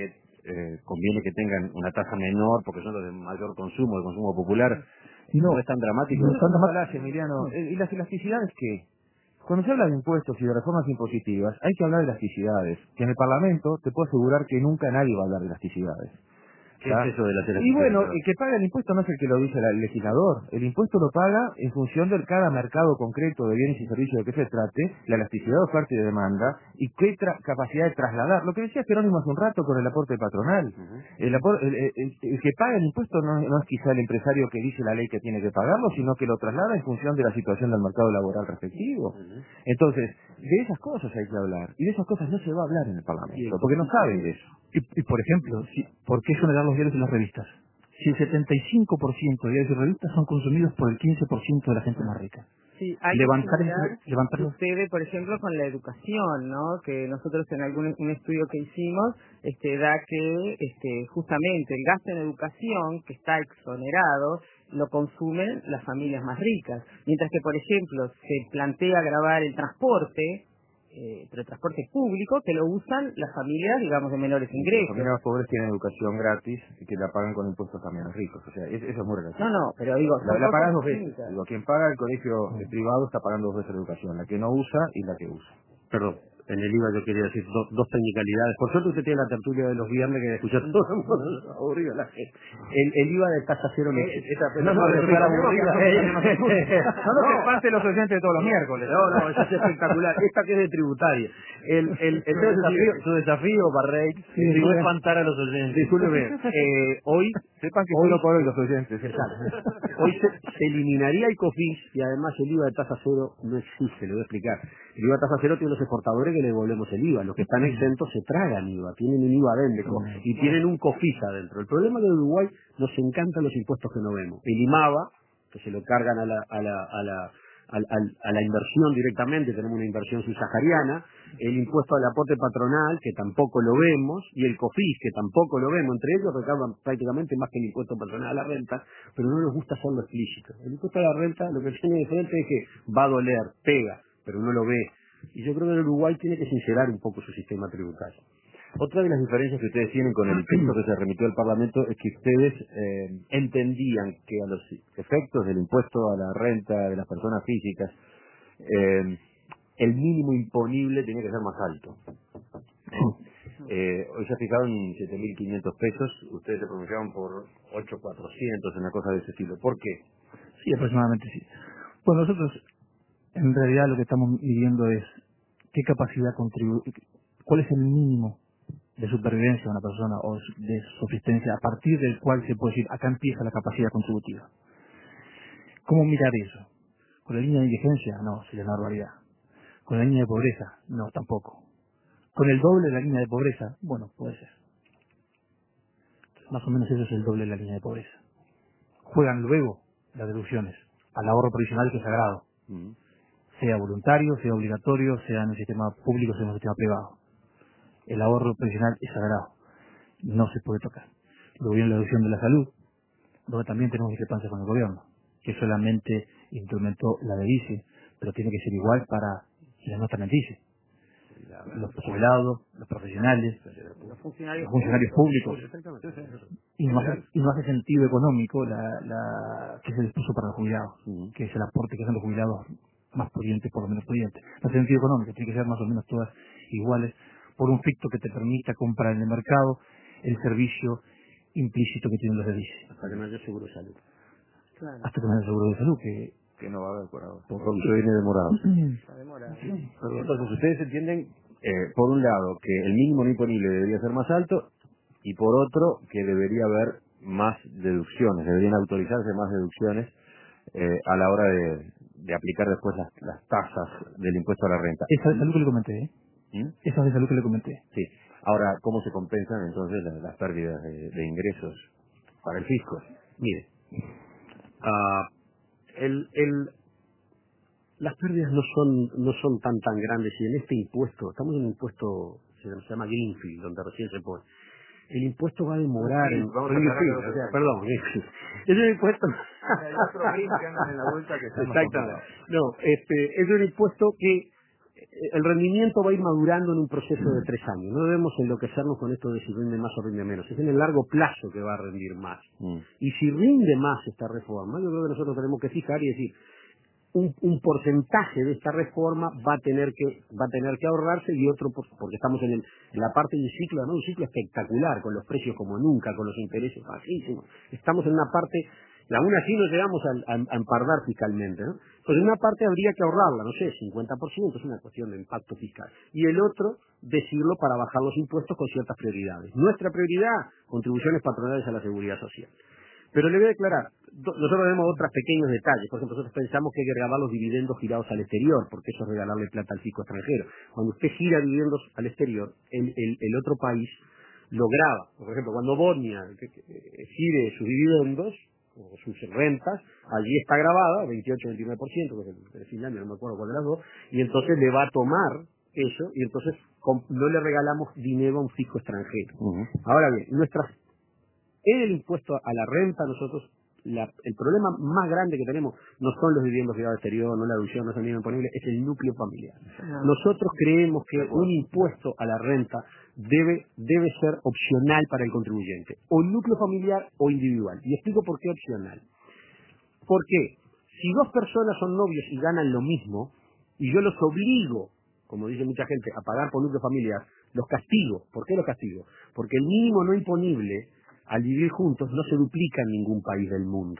eh, conviene que tengan una tasa menor porque son los de mayor consumo, de consumo popular. No, no es tan dramático. No es tan dramático, Emiliano. ¿Y las elasticidades qué? Cuando se habla de impuestos y de reformas impositivas, hay que hablar de elasticidades. Que en el Parlamento te puedo asegurar que nunca nadie va a hablar de elasticidades. ¿Qué es eso de las elasticidades? Y bueno, el que paga el impuesto no es el que lo dice el legislador. El impuesto lo paga en función de cada mercado concreto de bienes y servicios de que se trate, la elasticidad de oferta y de demanda, y qué capacidad de trasladar. Lo que decía Jerónimo hace un rato con el aporte patronal. Uh-huh. el, apor el, el, el, el que paga el impuesto no, no es quizá el empresario que dice la ley que tiene que pagarlo, sino que lo traslada en función de la situación del mercado laboral respectivo. Uh-huh. Entonces, de esas cosas hay que hablar. Y de esas cosas no se va a hablar en el Parlamento, porque no saben de eso. Y, y por ejemplo, si, ¿por qué exonerar los diarios y las revistas? Si el setenta y cinco por ciento de diarios y revistas son consumidos por el quince por ciento de la gente más rica. Sí, hay levantar que ese, levantar sucede, por ejemplo, con la educación, ¿no? Que nosotros en algún un estudio que hicimos este, da que este, justamente el gasto en educación, que está exonerado, lo consumen las familias más ricas. Mientras que, por ejemplo, se plantea gravar el transporte, Eh, pero transporte público que lo usan las familias, digamos, de menores ingresos. Las familias más pobres tienen educación gratis y que la pagan con impuestos también los ricos. O sea, eso, eso es muy relativo. No, no, pero digo... La, la pagan dos veces. Digo, quien paga el colegio privado está pagando dos veces la educación. La que no usa y la que usa. Perdón. En el I V A yo quería decir do, dos tecnicalidades. Por suerte usted tiene la tertulia de los viernes que escucha todo el mundo aburrido la gente. El, el I V A de tasa cero no existe. No, no, no, no, que parte los oyentes de todos los miércoles. No, no, eso es espectacular. Esta que es de tributaria. El, el, el, su, desafío, su desafío, Barrey, sí, no es espantar a los oyentes. Discúlpeme, eh, hoy... Sepan que hoy, solo por hoy los oyentes. Hoy se, se eliminaría el COFINS y además el I V A de tasa cero no existe, lo voy a explicar. El I V A de tasa cero tiene los exportadores que le devolvemos el I V A. Los que están exentos se tragan I V A, tienen un I V A adentro y tienen un COFINS adentro. El problema de Uruguay, nos encantan los impuestos que no vemos. El IMAVA, que se lo cargan a la, a la, a la, a, a, a la inversión directamente, tenemos una inversión subsahariana, el impuesto al aporte patronal, que tampoco lo vemos, y el COFINS, que tampoco lo vemos. Entre ellos recaudan prácticamente más que el impuesto patronal a la renta, pero no nos gusta hacerlo explícito. El impuesto a la renta, lo que tiene diferente es que va a doler, pega, pero no lo ve. Y yo creo que el Uruguay tiene que sincerar un poco su sistema tributario. Otra de las diferencias que ustedes tienen con el texto que se remitió al Parlamento es que ustedes eh, entendían que a los efectos del impuesto a la renta de las personas físicas, eh, el mínimo imponible tenía que ser más alto. Eh, hoy se ha fijado en siete mil quinientos pesos, ustedes se pronunciaron por ocho mil cuatrocientos, una cosa de ese estilo. ¿Por qué? Sí, aproximadamente sí. Bueno, nosotros en realidad lo que estamos midiendo es qué capacidad contribuye, cuál es el mínimo de supervivencia de una persona o de subsistencia a partir del cual se puede decir acá empieza la capacidad contributiva. ¿Cómo mirar eso? ¿Con la línea de indigencia? No, sería una barbaridad. ¿Con la línea de pobreza? No, tampoco. ¿Con el doble de la línea de pobreza? Bueno, puede ser. Más o menos eso es el doble de la línea de pobreza. Juegan luego las deducciones al ahorro provisional, que es sagrado. Mm. Sea voluntario, sea obligatorio, sea en el sistema público, sea en el sistema privado. El ahorro provisional es sagrado. No se puede tocar. Luego viene la deducción de la salud, donde también tenemos discrepancias con el gobierno, que solamente implementó la del I C E, pero tiene que ser igual para quienes no están en el I C E. Los jubilados, los profesionales, los funcionarios, los funcionarios públicos. Y no hace, y no hace sentido económico la, la que se dispuso para los jubilados, uh-huh. que es el aporte que hacen los jubilados más pudientes por lo menos pudientes. No hace sentido económico, tiene que ser más o menos todas iguales, por un ficto que te permita comprar en el mercado el servicio implícito que tienen los de I C E. Hasta que no haya seguro de salud. Claro. Hasta que no haya seguro de salud, que, que no va a haber por ahora. Porque viene demorado. Está demorado. Sí. Entonces, ustedes entienden, eh, por un lado, que el mínimo no imponible debería ser más alto, y por otro, que debería haber más deducciones, deberían autorizarse más deducciones eh, a la hora de, de aplicar después las, las tasas del impuesto a la renta. Esa de salud que le comenté, ¿eh? ¿Mm? Esa de salud que le comenté. Sí. Ahora, ¿cómo se compensan entonces las, las pérdidas de, de ingresos para el fisco? Mire, uh, el, el, las pérdidas no son no son tan tan grandes, y en este impuesto, estamos en un impuesto, se llama Greenfield, donde recién se pone, el impuesto va a demorar, sí, en, vamos a Greenfield, o sea, perdón, Greenfield, es un impuesto, hay otro green que andan en la vuelta que está exactamente, no, este, es un impuesto que el rendimiento va a ir madurando en un proceso de tres años. No debemos enloquecernos con esto de si rinde más o rinde menos. Es en el largo plazo que va a rendir más. Mm. Y si rinde más esta reforma, yo creo que nosotros tenemos que fijar y decir, un, un porcentaje de esta reforma va a tener que va a tener que ahorrarse y otro porque estamos en, el, en la parte de un ciclo, ¿no? Un ciclo espectacular, con los precios como nunca, con los intereses bajísimos. Estamos en una parte, y aún así no llegamos a, a, a empardar fiscalmente, ¿no? Pues en una parte habría que ahorrarla, no sé, cincuenta por ciento, es una cuestión de impacto fiscal. Y el otro, decirlo para bajar los impuestos con ciertas prioridades. Nuestra prioridad, contribuciones patronales a la seguridad social. Pero le voy a declarar, nosotros tenemos otros pequeños detalles. Por ejemplo, nosotros pensamos que hay que grabar los dividendos girados al exterior, porque eso es regalarle plata al fisco extranjero. Cuando usted gira dividendos al exterior, el, el, el otro país lo graba. Por ejemplo, cuando Bosnia gire sus dividendos, o sus rentas, allí está grabada, veintiocho a veintinueve por ciento, que es de Finlandia, no me acuerdo cuál de las dos, y entonces le va a tomar eso, y entonces no le regalamos dinero a un fisco extranjero. Uh-huh. Ahora bien, nuestras en el impuesto a la renta, nosotros, la, el problema más grande que tenemos no son los dividendos girados al exterior, no la deducción, no es el dinero imponible, es el núcleo familiar. No. Nosotros creemos que un impuesto a la renta debe, debe ser opcional para el contribuyente, o núcleo familiar o individual. Y explico por qué opcional. Porque si dos personas son novios y ganan lo mismo, y yo los obligo, como dice mucha gente, a pagar por núcleo familiar, los castigo. ¿Por qué los castigo? Porque el mínimo no imponible al vivir juntos no se duplica en ningún país del mundo.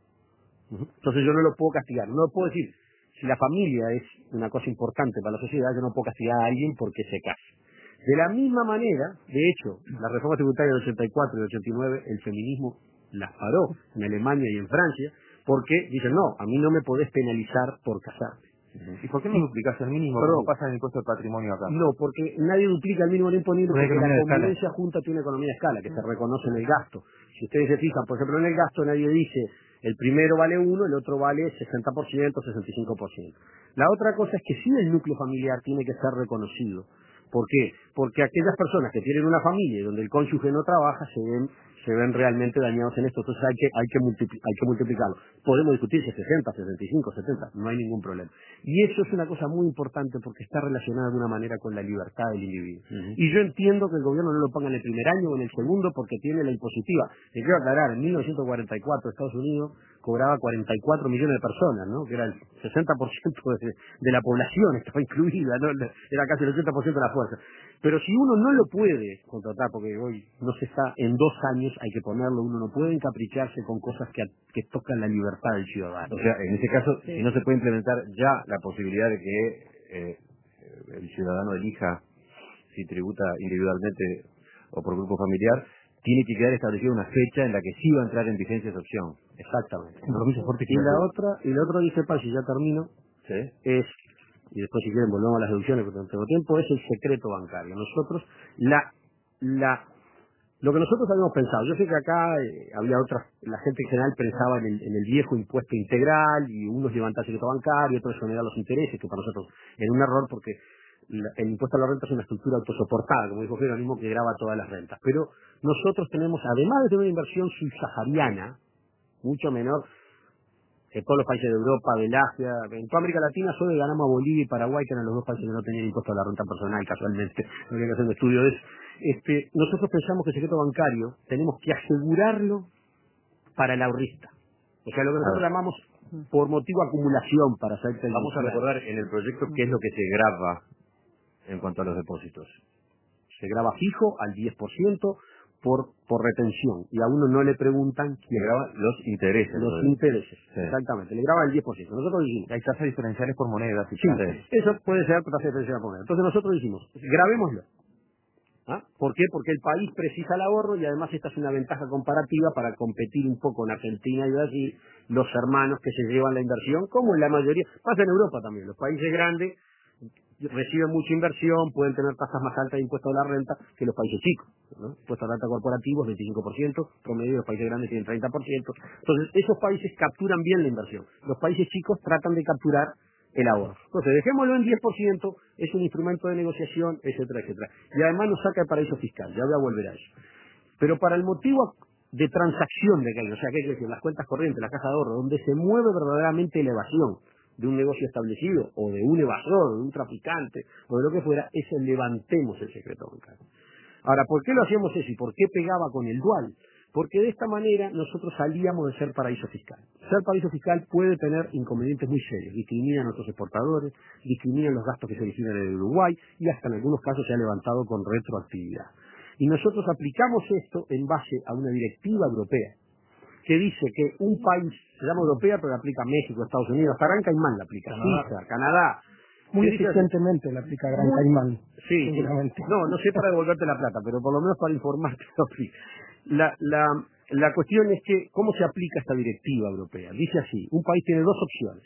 Entonces yo no lo puedo castigar. No lo puedo decir, si la familia es una cosa importante para la sociedad, yo no puedo castigar a alguien porque se case. De la misma manera, de hecho, la reforma tributaria del ochenta y cuatro y del ochenta y nueve, el feminismo las paró en Alemania y en Francia, porque dicen, no, a mí no me podés penalizar por casarte. ¿Y por qué no duplicas el mínimo? Perdón. ¿Cómo pasa en el impuesto del patrimonio acá? No, porque nadie duplica el mínimo imponible porque la convivencia junta tiene economía de escala, que se reconoce en el gasto. Si ustedes se fijan, por ejemplo, en el gasto nadie dice, el primero vale uno, el otro vale sesenta por ciento, sesenta y cinco por ciento. La otra cosa es que sí el núcleo familiar tiene que ser reconocido. ¿Por qué? Porque aquellas personas que tienen una familia y donde el cónyuge no trabaja se ven se ven realmente dañados en esto, entonces hay que hay que, multipli hay que multiplicarlo. Podemos discutir si es sesenta, sesenta y cinco, setenta, no hay ningún problema. Y eso es una cosa muy importante porque está relacionada de una manera con la libertad del individuo. Uh-huh. Y yo entiendo que el gobierno no lo ponga en el primer año o en el segundo porque tiene la impositiva. Le quiero aclarar, en mil novecientos cuarenta y cuatro Estados Unidos cobraba cuarenta y cuatro millones de personas, ¿no? Que era el sesenta por ciento de, de la población, estaba incluida, ¿no? Era casi el ochenta por ciento de la fuerza. Pero si uno no lo puede contratar, porque hoy no se está, en dos años hay que ponerlo, uno no puede encapricharse con cosas que, que tocan la libertad del ciudadano. O sea, en ese caso, sí. Si no se puede implementar ya la posibilidad de que eh, el ciudadano elija si tributa individualmente o por grupo familiar, tiene que quedar establecida una fecha en la que sí va a entrar en vigencia esa opción. Exactamente. Y la otra, y la otra dice, Paz, y ya termino, ¿sí? Es, y después si quieren volvemos a las deducciones porque no tengo tiempo, es el secreto bancario. Nosotros, la, la, lo que nosotros habíamos pensado, yo sé que acá eh, había otras, la gente en general pensaba en el, en el viejo impuesto integral, y unos levantan el secreto bancario, otros generan los intereses, que para nosotros era un error porque la, el impuesto a la renta es una estructura autosoportada, como dijo Fede, lo mismo que grava todas las rentas. Pero nosotros tenemos, además de tener una inversión subsahariana, mucho menor que todos los países de Europa, del Asia, en toda América Latina, solo ganamos a Bolivia y Paraguay, que eran los dos países que no tenían impuesto a la renta personal, casualmente, no había que hacer un estudio de eso. Este, nosotros pensamos que el secreto bancario tenemos que asegurarlo para el ahorrista. O sea, lo que nosotros llamamos por motivo acumulación para hacer el Vamos a recordar en el proyecto qué es lo que se grava en cuanto a los depósitos. Se grava fijo al diez por ciento por por retención, y a uno no le preguntan quién graba los intereses. Los ¿no? intereses, sí. Exactamente, le graba el diez por ciento. Nosotros dijimos, hay tasas diferenciales por moneda. Sí, sí, eso puede ser tasa diferencial por moneda. Entonces nosotros dijimos, grabémoslo. ¿Ah? ¿Por qué? Porque el país precisa el ahorro y además esta es una ventaja comparativa para competir un poco en Argentina y Brasil, los hermanos que se llevan la inversión, como en la mayoría, pasa en Europa también, los países grandes reciben mucha inversión, pueden tener tasas más altas de impuesto a la renta que los países chicos, ¿no? Impuesto a la renta corporativo es veinticinco por ciento, promedio los países grandes tienen treinta por ciento, entonces esos países capturan bien la inversión, los países chicos tratan de capturar el ahorro. Entonces, dejémoslo en diez por ciento, es un instrumento de negociación, etcétera, etcétera. Y además nos saca el paraíso fiscal, ya voy a volver a eso. Pero para el motivo de transacción de que hay, o sea, ¿qué quiere decir? Las cuentas corrientes, la caja de ahorro, donde se mueve verdaderamente la evasión, de un negocio establecido, o de un evasor, o de un traficante, o de lo que fuera, es el levantemos el secreto bancario. Ahora, ¿por qué lo hacíamos eso y por qué pegaba con el dual? Porque de esta manera nosotros salíamos de ser paraíso fiscal. Ser paraíso fiscal puede tener inconvenientes muy serios. Discrimina a nuestros exportadores, discrimina los gastos que se originan en el Uruguay y hasta en algunos casos se ha levantado con retroactividad. Y nosotros aplicamos esto en base a una directiva europea que dice que un país, se llama europea, pero la aplica México, Estados Unidos, hasta Gran Caimán la aplica, Suiza, Canadá. Muy eficientemente la aplica Gran Caimán. Sí, seguramente. No, no sé para devolverte la plata, pero por lo menos para informarte lo aplica. La, la, la cuestión es que, ¿cómo se aplica esta directiva europea? Dice así, un país tiene dos opciones.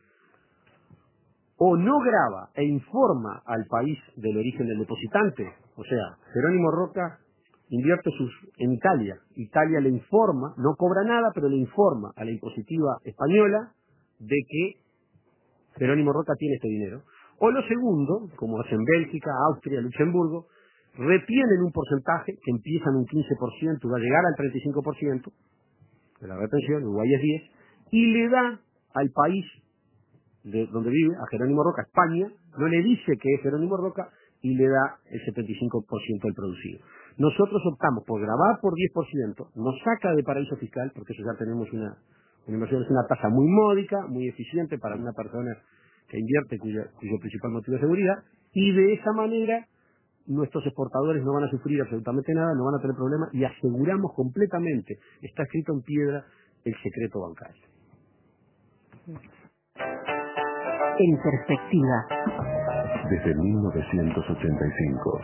O no grava e informa al país del origen del depositante, o sea, Jerónimo Roca invierte sus en Italia, Italia le informa, no cobra nada, pero le informa a la impositiva española de que Jerónimo Roca tiene este dinero. O lo segundo, como hacen Bélgica, Austria, Luxemburgo, retienen un porcentaje que empieza en un quince por ciento y va a llegar al treinta y cinco por ciento de la retención, Uruguay es diez, y le da al país de donde vive, a Jerónimo Roca, España, no le dice que es Jerónimo Roca y le da el setenta y cinco por ciento del producido. Nosotros optamos por grabar por diez por ciento, nos saca de paraíso fiscal, porque eso ya tenemos una, una inversión, es una tasa muy módica, muy eficiente para una persona que invierte cuya, cuyo principal motivo es seguridad, y de esa manera nuestros exportadores no van a sufrir absolutamente nada, no van a tener problemas y aseguramos completamente, está escrito en piedra, el secreto bancario. En perspectiva. Desde mil novecientos ochenta y cinco.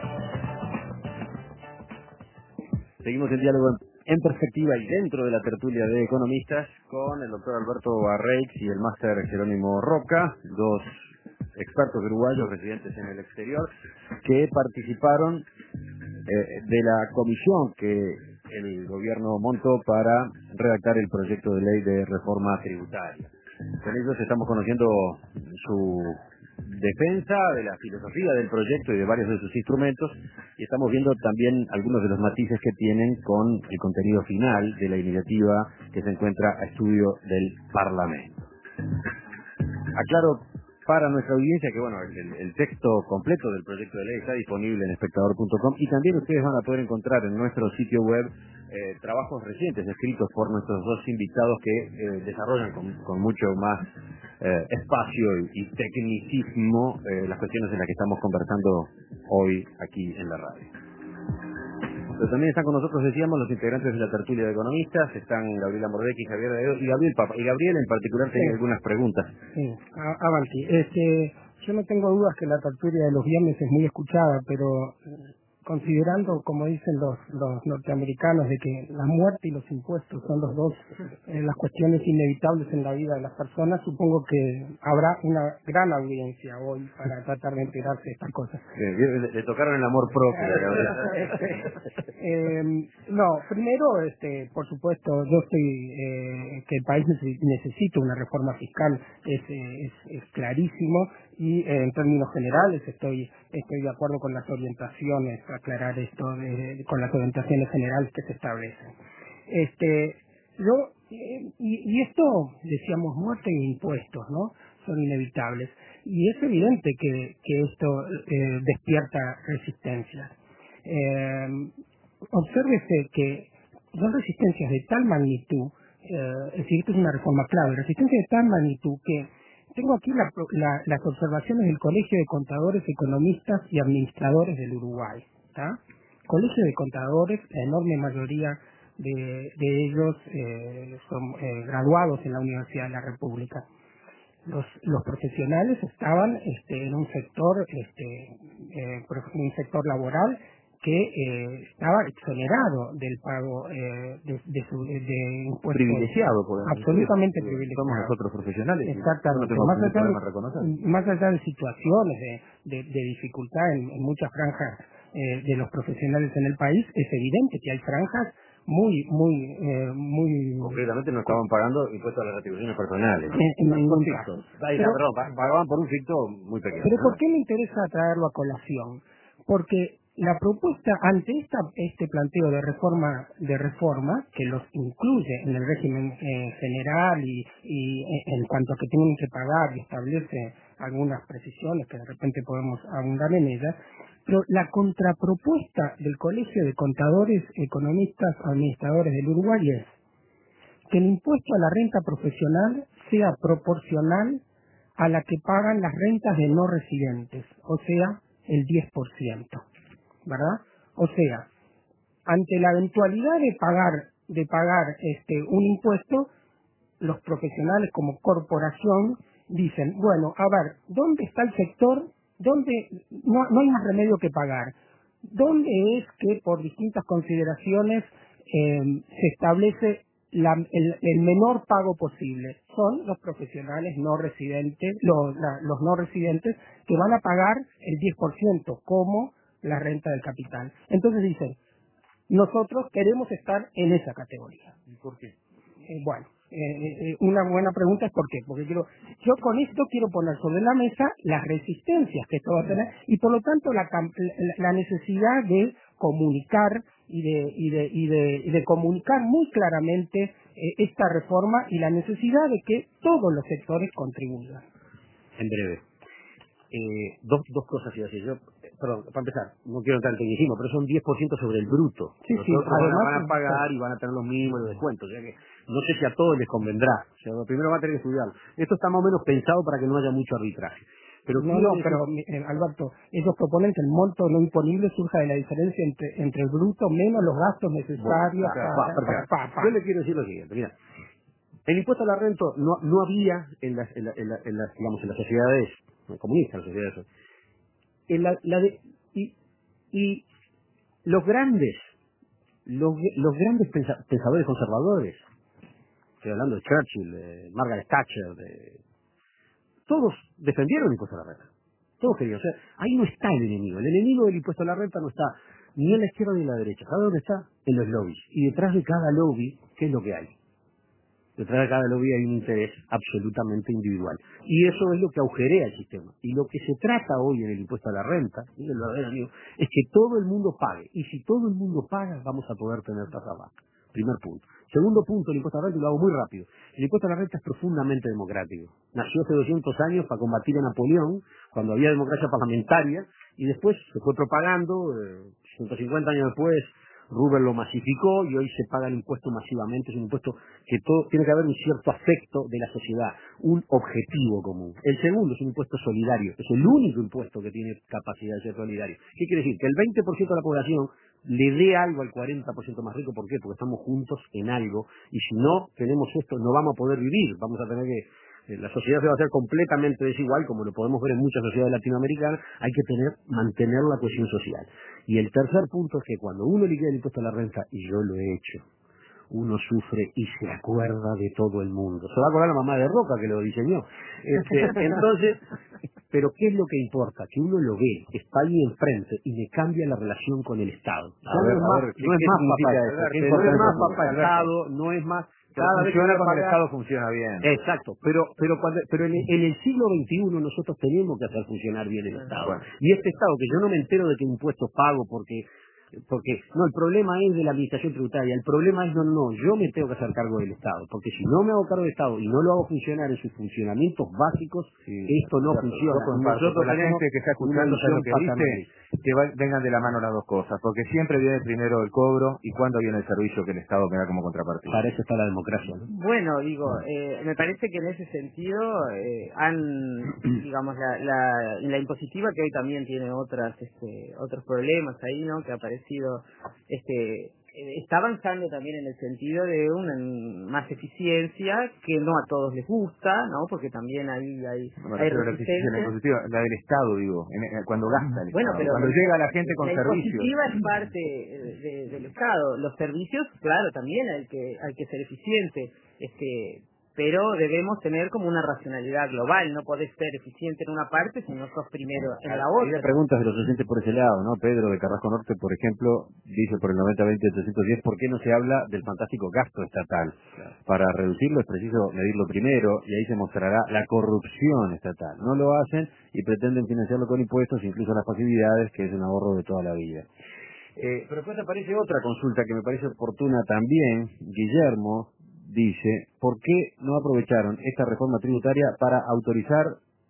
Seguimos el diálogo en, en perspectiva y dentro de la tertulia de economistas con el doctor Alberto Barreix y el máster Jerónimo Roca, dos expertos uruguayos residentes en el exterior que participaron eh, de la comisión que el gobierno montó para redactar el proyecto de ley de reforma tributaria. Con ellos estamos conociendo su defensa de la filosofía del proyecto y de varios de sus instrumentos y estamos viendo también algunos de los matices que tienen con el contenido final de la iniciativa que se encuentra a estudio del Parlamento. Aclaro para nuestra audiencia que bueno, el, el texto completo del proyecto de ley está disponible en espectador punto com y también ustedes van a poder encontrar en nuestro sitio web eh, trabajos recientes escritos por nuestros dos invitados que eh, desarrollan con, con mucho más eh, espacio y, y tecnicismo eh, las cuestiones en las que estamos conversando hoy aquí en la radio. Pero también están con nosotros, decíamos, los integrantes de la tertulia de economistas, están Gabriela Mordecki, Javier Dedo y Gabriel Papa. Y Gabriel en particular tiene sí. algunas preguntas. Sí, avanti. Este, yo no tengo dudas que la tertulia de los viernes es muy escuchada, pero considerando, como dicen los, los norteamericanos, de que la muerte y los impuestos son los dos, eh, las cuestiones inevitables en la vida de las personas, supongo que habrá una gran audiencia hoy para tratar de enterarse de estas cosas. Eh, le, le tocaron el amor propio. eh, no, primero, este, por supuesto, yo estoy, eh, que el país necesita una reforma fiscal, es, es, es clarísimo, y eh, en términos generales estoy estoy de acuerdo con las orientaciones, aclarar esto de, con las orientaciones generales que se establecen. Este, yo eh, y, y esto decíamos muerte e impuestos, ¿no? Son inevitables y es evidente que que esto eh, despierta resistencias. Eh, obsérvese que son resistencias de tal magnitud, eh, es decir, esto es una reforma clave, resistencias de tal magnitud que tengo aquí la, la, las observaciones del Colegio de Contadores, Economistas y Administradores del Uruguay. ¿tá? Colegio de Contadores, la enorme mayoría de, de ellos eh, son eh, graduados en la Universidad de la República. Los, los profesionales estaban este, en un sector, este, eh, un sector laboral que eh, estaba exonerado del pago eh, de, de, su, de impuestos. Privilegiado, podemos absolutamente decir. privilegiado. Somos nosotros profesionales. Exactamente. No más, allá de, reconocer. más allá de situaciones de, de, de dificultad en, en muchas franjas eh, de los profesionales en el país, es evidente que hay franjas muy, muy, eh, muy... Concretamente no estaban pagando impuestos a las retribuciones personales. En, en ningún caso. Ahí está, perdón, pagaban por un ficto muy pequeño. Pero ¿por qué me interesa traerlo a colación? Porque la propuesta ante esta, este planteo de reforma de reforma que los incluye en el régimen eh, general y, y en cuanto a que tienen que pagar y establece algunas precisiones que de repente podemos abundar en ellas, pero la contrapropuesta del Colegio de Contadores, Economistas, Administradores del Uruguay es que el impuesto a la renta profesional sea proporcional a la que pagan las rentas de no residentes, o sea, el diez por ciento, ¿verdad? O sea, ante la eventualidad de pagar de pagar este un impuesto, los profesionales como corporación dicen, bueno, a ver, ¿dónde está el sector? ¿Dónde no, no hay más remedio que pagar? ¿Dónde es que por distintas consideraciones eh, se establece la, el, el menor pago posible? Son los profesionales no residentes, los, la, los no residentes que van a pagar el diez por ciento como la renta del capital. Entonces dicen, nosotros queremos estar en esa categoría. ¿Y por qué? Eh, bueno, eh, eh, una buena pregunta es por qué. Porque quiero, yo con esto quiero poner sobre la mesa las resistencias que esto va a tener y por lo tanto la, la, la necesidad de comunicar y de, y de, y de, y de comunicar muy claramente eh, esta reforma y la necesidad de que todos los sectores contribuyan. En breve. Eh, dos, dos cosas iba a decir yo. Eh, perdón, para empezar, no quiero entrar en tecnicismo, pero son diez por ciento sobre el bruto. Sí, los sí, otros además, van a pagar y van a tener los mínimos y los descuentos. O sea que no sé si a todos les convendrá. O sea, primero va a tener que estudiarlo. Esto está más o menos pensado para que no haya mucho arbitraje. Pero no, no, pero eh, Alberto, ellos proponen que el monto no imponible surja de la diferencia entre, entre el bruto menos los gastos necesarios. Bueno, pa, pa, pa, pa, pa. Yo le quiero decir lo siguiente, mira. El impuesto a la renta no, no había en las, en, la, en, la, en las, digamos, en las sociedades comunistas, en las sociedades en la, la de, y, y los grandes, los, los grandes pensa, pensadores conservadores, estoy hablando de Churchill, de Margaret Thatcher, de, todos defendieron el impuesto a la renta. Todos querían. O sea, ahí no está el enemigo. El enemigo del impuesto a la renta no está ni en la izquierda ni en la derecha. ¿Sabe dónde está? En los lobbies. Y detrás de cada lobby, ¿qué es lo que hay? Detrás de cada lobby hay un interés absolutamente individual. Y eso es lo que agujerea el sistema. Y lo que se trata hoy en el impuesto a la renta, y el verdadero amigo, es que todo el mundo pague. Y si todo el mundo paga, vamos a poder tener tasa baja. Primer punto. Segundo punto, el impuesto a la renta, y lo hago muy rápido. El impuesto a la renta es profundamente democrático. Nació hace doscientos años para combatir a Napoleón, cuando había democracia parlamentaria, y después se fue propagando, eh, ciento cincuenta años después, Rubén lo masificó y hoy se paga el impuesto masivamente. Es un impuesto que todo, tiene que haber un cierto afecto de la sociedad, un objetivo común. El segundo es un impuesto solidario, es el único impuesto que tiene capacidad de ser solidario. ¿Qué quiere decir? Que el veinte por ciento de la población le dé algo al cuarenta por ciento más rico. ¿Por qué? Porque estamos juntos en algo y si no tenemos esto no vamos a poder vivir, vamos a tener que... La sociedad se va a hacer completamente desigual, como lo podemos ver en muchas sociedades latinoamericanas. Hay que tener, mantener la cohesión social. Y el tercer punto es que cuando uno liquida el impuesto a la renta, y yo lo he hecho, uno sufre y se acuerda de todo el mundo. Se va a acordar la mamá de Roca que lo diseñó. Este, entonces, pero ¿qué es lo que importa? Que uno lo ve, está ahí enfrente y le cambia la relación con el Estado. Ya no es más, no es más papá, no es más papá Estado, no es más... Cada vez que cuando el Estado funciona bien. Exacto, pero pero cuando, pero en el, en el siglo veintiuno nosotros tenemos que hacer funcionar bien el Estado. Bueno. Y este Estado, que yo no me entero de qué impuestos pago porque porque no, el problema es de la administración tributaria, el problema es no, no, yo me tengo que hacer cargo del Estado, porque si no me hago cargo del Estado y no lo hago funcionar en sus funcionamientos básicos, sí, esto no funciona. Nosotros, la gente que está escuchando, ¿sabe lo que dice? Que va, vengan de la mano las dos cosas, porque siempre viene primero el cobro y cuando viene el servicio que el Estado me da como contrapartida. Para eso está la democracia, ¿no? Bueno, digo, eh, me parece que en ese sentido eh, han, digamos, la, la, la impositiva que hoy también tiene otras, este, otros problemas ahí, ¿no? Que aparece sido este está avanzando también en el sentido de una más eficiencia que no a todos les gusta, ¿no? Porque también ahí hay, no, hay la resistencia la del Estado, digo, en, cuando gasta el bueno, Estado, pero cuando llega la gente con la servicios. La impositiva es parte de, del Estado. Los servicios, claro, también hay que hay que ser eficiente, este pero debemos tener como una racionalidad global, no podés ser eficiente en una parte si no sos primero en la otra. Hay preguntas de los oyentes por ese lado, ¿no? Pedro de Carrasco Norte, por ejemplo, dice por el noventa veinte trescientos diez, ¿por qué no se habla del fantástico gasto estatal? Claro. Para reducirlo es preciso medirlo primero y ahí se mostrará la corrupción estatal. No lo hacen y pretenden financiarlo con impuestos, incluso las pasividades, que es un ahorro de toda la vida. Eh, pero después aparece otra consulta que me parece oportuna también. Guillermo dice, ¿por qué no aprovecharon esta reforma tributaria para autorizar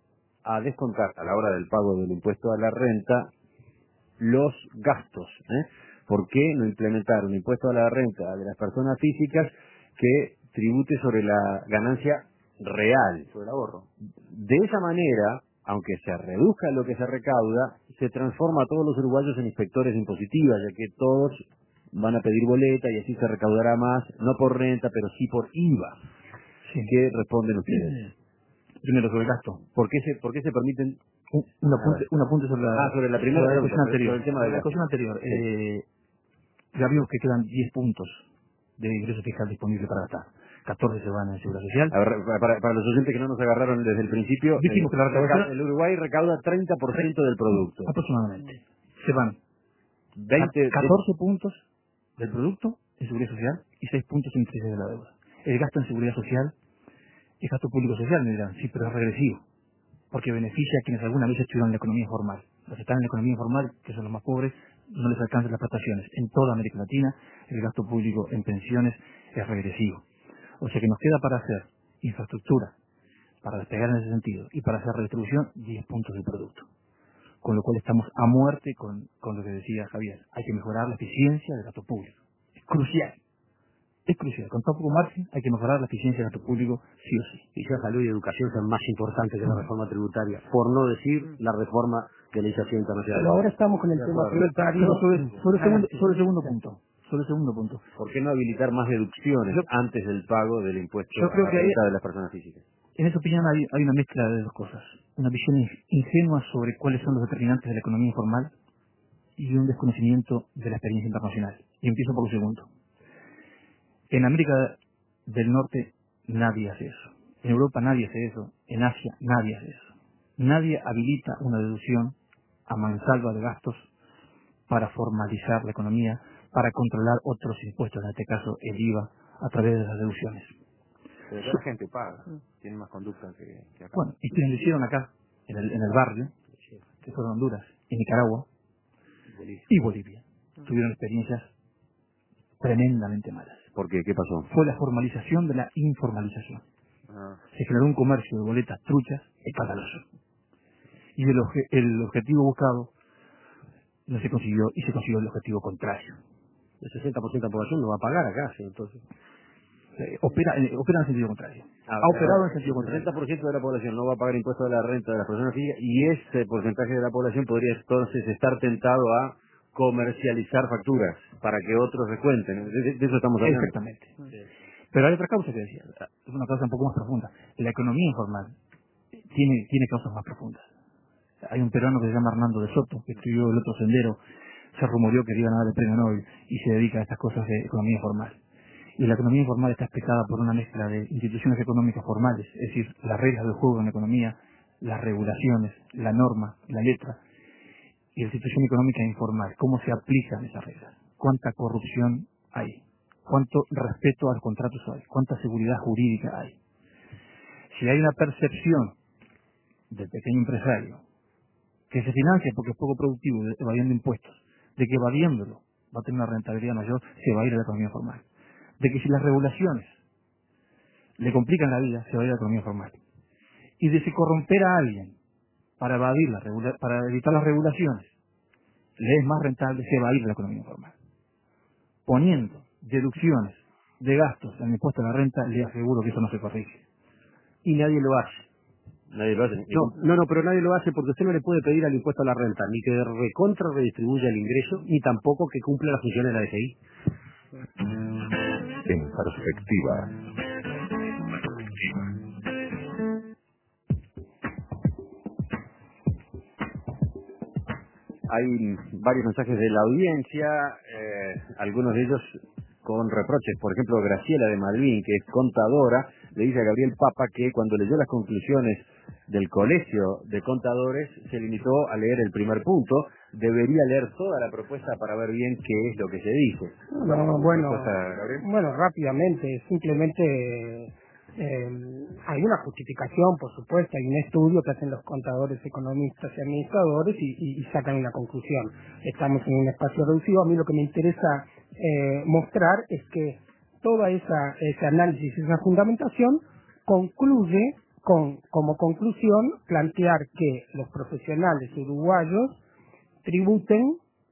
a descontar a la hora del pago del impuesto a la renta los gastos? ¿eh? ¿Por qué no implementar un impuesto a la renta de las personas físicas que tribute sobre la ganancia real, sobre el ahorro? De esa manera, aunque se reduzca lo que se recauda, se transforma a todos los uruguayos en inspectores impositivos, ya que todos van a pedir boleta y así se recaudará más, no por renta, pero sí por I V A. Sí. ¿Qué responden ustedes? Primero, sobre el gasto. ¿Por qué se, por qué se permiten...? Un, un, apunte, un apunte sobre la, ah, sobre la primera sobre la pregunta, cuestión anterior. Sobre el tema de la la cuestión anterior. Sí. Eh, ya vimos que quedan diez puntos de ingreso fiscal disponible para gastar. catorce se van en seguridad social. A ver, para, para los oyentes que no nos agarraron desde el principio, dijimos eh, que la recaudación... el Uruguay recauda treinta por ciento del producto. Aproximadamente. Se van veinte, catorce puntos del producto en seguridad social y seis puntos en intereses de la deuda. El gasto en seguridad social es gasto público social, me dirán, sí, pero es regresivo, porque beneficia a quienes alguna vez estuvieron en la economía informal. Los que están en la economía informal, que son los más pobres, no les alcanzan las prestaciones. En toda América Latina, el gasto público en pensiones es regresivo. O sea que nos queda para hacer infraestructura, para despegar en ese sentido, y para hacer redistribución, diez puntos del producto. Con lo cual estamos a muerte con, con lo que decía Javier. Hay que mejorar la eficiencia del gasto público. Es crucial. Es crucial. Con tan poco margen hay que mejorar la eficiencia del gasto público sí o sí. Quizás salud y educación sean más importantes que la reforma tributaria, por no decir la reforma de la iniciación internacional. Pero ahora estamos con el tema tributario. Sobre, sobre, el segundo, sobre el segundo punto. Sobre el segundo punto. ¿Por qué no habilitar más deducciones yo, antes del pago del impuesto yo creo a la que renta hay, de las personas físicas? En esa opinión hay, hay una mezcla de dos cosas. Una visión ingenua sobre cuáles son los determinantes de la economía informal y un desconocimiento de la experiencia internacional. Y empiezo por lo segundo. En América del Norte nadie hace eso. En Europa nadie hace eso. En Asia nadie hace eso. Nadie habilita una deducción a mansalva de gastos para formalizar la economía, para controlar otros impuestos, en este caso el I V A, a través de las deducciones. Pero ya la gente paga, tiene más conducta que, que acá. Bueno, y quienes lo hicieron acá, en el, en el barrio, que fueron Honduras, y Nicaragua, Bolivia. y Bolivia, tuvieron experiencias tremendamente malas. ¿Por qué? ¿Qué pasó? Fue la formalización de la informalización. Ah. Se generó un comercio de boletas truchas escandaloso. Y el, obje, el objetivo buscado no se consiguió, y se consiguió el objetivo contrario. El sesenta por ciento de la población no va a pagar acá, ¿sí? Entonces... Eh, opera, eh, opera en sentido contrario. Ah, ha operado en sentido contrario. El sesenta por ciento de la población no va a pagar impuestos de la renta de las personas físicas y ese porcentaje de la población podría entonces estar tentado a comercializar facturas para que otros descuenten. De, de eso estamos hablando. Exactamente. Sí. Pero hay otra causa que decía, es una causa un poco más profunda. La economía informal tiene, tiene causas más profundas. Hay un peruano que se llama Hernando de Soto, que escribió El otro sendero, se rumoreó que le iban a dar el premio Nobel y se dedica a estas cosas de economía informal. Y la economía informal está explicada por una mezcla de instituciones económicas formales, es decir, las reglas del juego en la economía, las regulaciones, la norma, la letra, y la institución económica informal, cómo se aplican esas reglas, cuánta corrupción hay, cuánto respeto a los contratos hay, cuánta seguridad jurídica hay. Si hay una percepción del pequeño empresario que se financia porque es poco productivo, evadiendo impuestos, de que evadiéndolo va a tener una rentabilidad mayor, se va a ir a la economía formal. De que si las regulaciones le complican la vida, se va a ir a la economía formal. Y de si corromper a alguien para evadir la regula para evitar las regulaciones le es más rentable, se va a ir a la economía formal. Poniendo deducciones de gastos en el impuesto a la renta, le aseguro que eso no se corrige. Y nadie lo hace. Nadie lo hace. No, no, no, pero nadie lo hace porque usted no le puede pedir al impuesto a la renta ni que recontra redistribuya el ingreso, ni tampoco que cumpla las funciones de la D G I. En perspectiva. Hay varios mensajes de la audiencia, eh, algunos de ellos con reproches. Por ejemplo, Graciela de Malvin, que es contadora, le dice a Gabriel Papa que cuando leyó las conclusiones del Colegio de Contadores se limitó a leer el primer punto. Debería leer toda la propuesta para ver bien qué es lo que se dice. No, bueno, Gabriel. bueno, rápidamente, simplemente eh, hay una justificación, por supuesto, hay un estudio que hacen los contadores, economistas y administradores y, y, y sacan una conclusión. Estamos en un espacio reducido. A mí lo que me interesa eh, mostrar es que toda esa ese análisis, esa fundamentación concluye con como conclusión plantear que los profesionales uruguayos tributen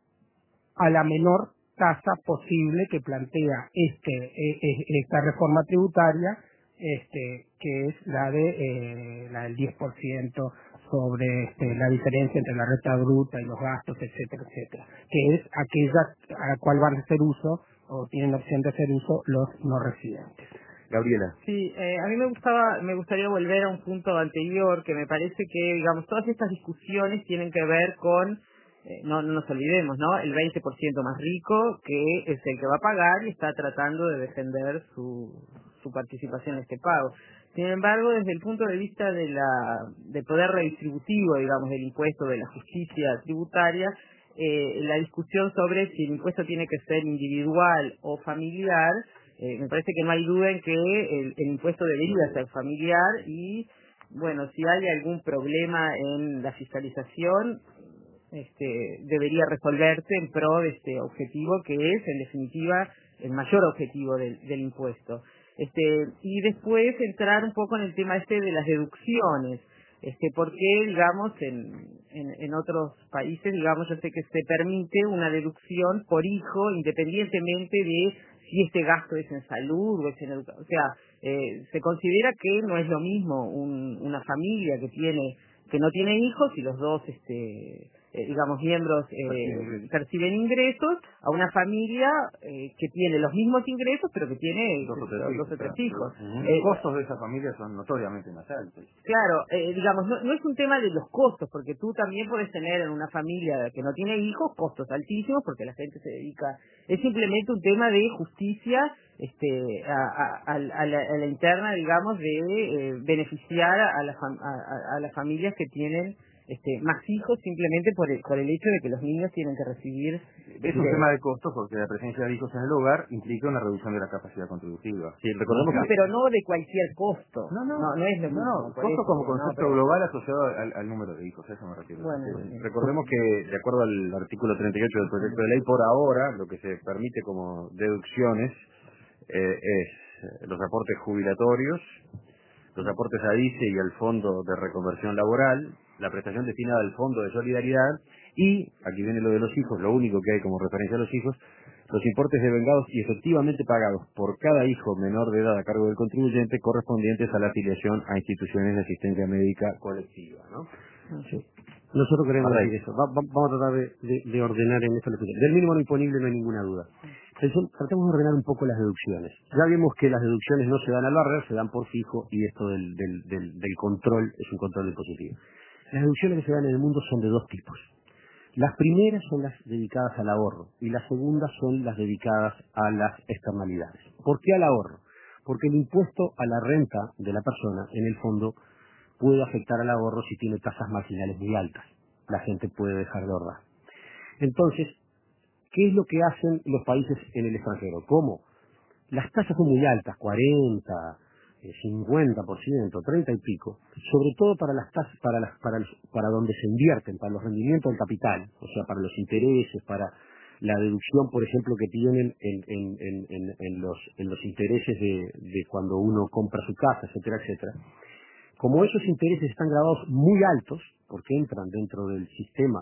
a la menor tasa posible que plantea este eh, eh, esta reforma tributaria, este que es la de eh, la del diez por ciento sobre este, la diferencia entre la renta bruta y los gastos, etcétera, etcétera, que es aquella a la cual van a hacer uso o tienen la opción de hacer uso los no residentes. Gabriela. Sí, eh, a mí me gustaba, me gustaría volver a un punto anterior, que me parece que, digamos, todas estas discusiones tienen que ver con, eh, no, no nos olvidemos, ¿no? El veinte por ciento más rico, que es el que va a pagar y está tratando de defender su, su participación en este pago. Sin embargo, desde el punto de vista de la, del poder redistributivo, digamos, del impuesto, de la justicia tributaria, eh, la discusión sobre si el impuesto tiene que ser individual o familiar, Eh, me parece que no hay duda en que el, el impuesto debería ser familiar y, bueno, si hay algún problema en la fiscalización, este, debería resolverse en pro de este objetivo que es, en definitiva, el mayor objetivo del, del impuesto. Este, y después entrar un poco en el tema este de las deducciones. Este, porque, digamos, en, en, en otros países, digamos, yo sé que se permite una deducción por hijo, independientemente de si este gasto es en salud o es en educación. O sea, eh, se considera que no es lo mismo un, una familia que tiene que no tiene hijos y los dos, este, eh, digamos, miembros eh, perciben ingresos, a una familia eh, que tiene los mismos ingresos pero que tiene dos o tres, dos, dos o tres hijos. Uh-huh. Eh, Los costos de esa familia son notoriamente más altos. Claro, eh, digamos, no, no es un tema de los costos, porque tú también puedes tener en una familia que no tiene hijos costos altísimos porque la gente se dedica, es simplemente un tema de justicia este, a, a, a, la, a la interna, digamos, de eh, beneficiar a, la fam, a, a las familias que tienen este, más hijos simplemente por el, por el hecho de que los niños tienen que recibir. Es un tema de costos porque la presencia de hijos en el hogar implica una reducción de la capacidad contributiva. Sí, recordemos no, que... pero no de cualquier costo. No, no, no, no es lo mismo. No, costo eso, como no, concepto pero... global asociado al, al número de hijos, eso me refiero. Bueno, Sí, sí. Recordemos que, de acuerdo al artículo treinta y ocho del proyecto de ley, por ahora, lo que se permite como deducciones eh, es los aportes jubilatorios, los aportes a I C E y al Fondo de Reconversión Laboral, la prestación destinada al Fondo de Solidaridad y, aquí viene lo de los hijos, lo único que hay como referencia a los hijos, los importes devengados y efectivamente pagados por cada hijo menor de edad a cargo del contribuyente correspondientes a la afiliación a instituciones de asistencia médica colectiva, ¿no? Sí. Nosotros queremos Array. decir eso. Va, va, vamos a tratar de, de, de ordenar en esto lo que del mínimo no imponible no hay ninguna duda. Entonces, tratemos de ordenar un poco las deducciones. Ya vimos que las deducciones no se dan al barrer, se dan por fijo y esto del, del, del, del control es un control impositivo. Las deducciones que se dan en el mundo son de dos tipos. Las primeras son las dedicadas al ahorro y las segundas son las dedicadas a las externalidades. ¿Por qué al ahorro? Porque el impuesto a la renta de la persona, en el fondo, puede afectar al ahorro si tiene tasas marginales muy altas. La gente puede dejar de ahorrar. Entonces, ¿qué es lo que hacen los países en el extranjero? ¿Cómo? Las tasas son muy altas, cuarenta, cincuenta por ciento, treinta y pico, sobre todo para las tasas, para las, para los, para donde se invierten, para los rendimientos del capital, o sea, para los intereses, para la deducción, por ejemplo, que tienen en, en, en, en, en los, en los intereses de, de cuando uno compra su casa, etcétera, etcétera. Como esos intereses están grabados muy altos, porque entran dentro del sistema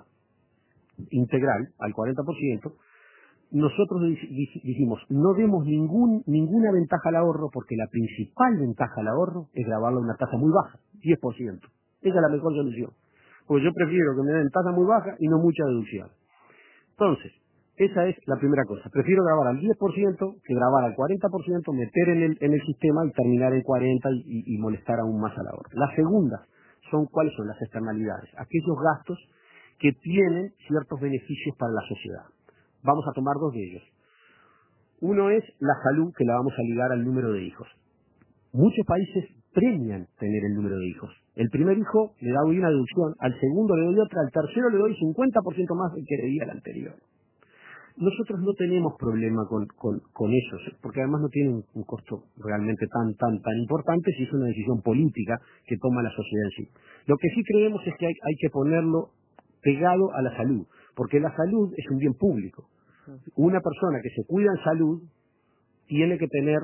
integral al cuarenta por ciento, nosotros dijimos, no demos ningún, ninguna ventaja al ahorro, porque la principal ventaja al ahorro es grabarlo a una tasa muy baja, diez por ciento. Esa es la mejor solución. Porque yo prefiero que me den tasa muy baja y no mucha deducción. Entonces, esa es la primera cosa. Prefiero grabar al diez por ciento que grabar al cuarenta por ciento, meter en el, en el sistema y terminar en cuarenta por ciento y, y molestar aún más al ahorro. Las segundas son, ¿cuáles son las externalidades? Aquellos gastos que tienen ciertos beneficios para la sociedad. Vamos a tomar dos de ellos. Uno es la salud, que la vamos a ligar al número de hijos. Muchos países premian tener el número de hijos. El primer hijo le doy una deducción, al segundo le doy otra, al tercero le doy cincuenta por ciento más del que le di al anterior. Nosotros no tenemos problema con, con, con ellos, porque además no tienen un costo realmente tan, tan, tan importante si es una decisión política que toma la sociedad en sí. Lo que sí creemos es que hay, hay que ponerlo pegado a la salud, porque la salud es un bien público. Una persona que se cuida en salud tiene que tener,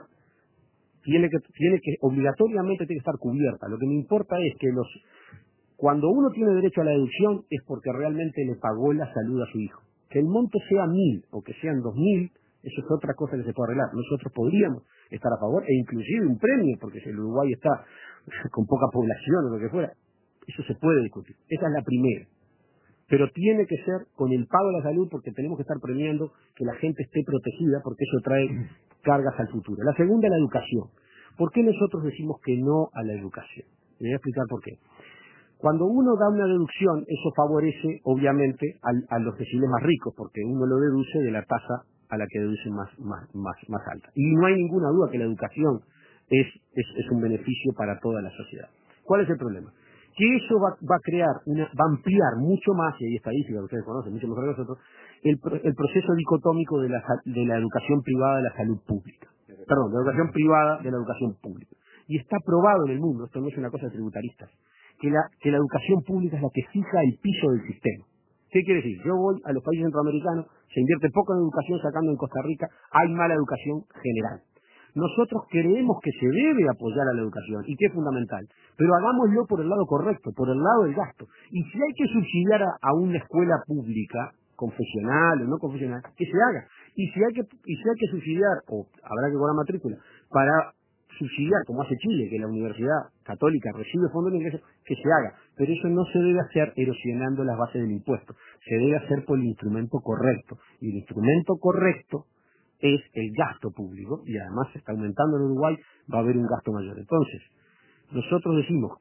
tiene que, tiene que, obligatoriamente tiene que estar cubierta. Lo que me importa es que los, cuando uno tiene derecho a la deducción es porque realmente le pagó la salud a su hijo. Que el monto sea mil o que sean dos mil, eso es otra cosa que se puede arreglar. Nosotros podríamos estar a favor, e inclusive un premio, porque si el Uruguay está con poca población o lo que fuera, eso se puede discutir. Esa es la primera. Pero tiene que ser con el pago de la salud, porque tenemos que estar premiando que la gente esté protegida, porque eso trae cargas al futuro. La segunda, la educación. ¿Por qué nosotros decimos que no a la educación? Le voy a explicar por qué. Cuando uno da una deducción, eso favorece, obviamente, al, a los deciles más ricos, porque uno lo deduce de la tasa a la que deduce más, más, más, más alta. Y no hay ninguna duda que la educación es, es, es un beneficio para toda la sociedad. ¿Cuál es el problema? Que eso va, va a crear, una, va a ampliar mucho más, y hay estadísticas que ustedes conocen mucho mejor que nosotros, el, el proceso dicotómico de la, de la educación privada de la salud pública. Perdón, de la educación privada de la educación pública. Y está probado en el mundo, esto no es una cosa de tributaristas, que la, que la educación pública es la que fija el piso del sistema. ¿Qué quiere decir? Yo voy a los países centroamericanos, se invierte poco en educación, sacando en Costa Rica, hay mala educación general. Nosotros creemos que se debe apoyar a la educación y que es fundamental, pero hagámoslo por el lado correcto, por el lado del gasto. Y si hay que subsidiar a, a una escuela pública, confesional o no confesional, que se haga. Y si hay que, y si hay que subsidiar, o habrá que cobrar matrícula, para subsidiar, como hace Chile, que la Universidad Católica recibe fondos de ingreso, que se haga. Pero eso no se debe hacer erosionando las bases del impuesto. Se debe hacer por el instrumento correcto. Y el instrumento correcto es el gasto público, y además se está aumentando en Uruguay, va a haber un gasto mayor. Entonces, nosotros decimos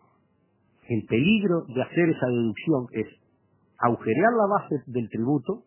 que el peligro de hacer esa deducción es agujerear la base del tributo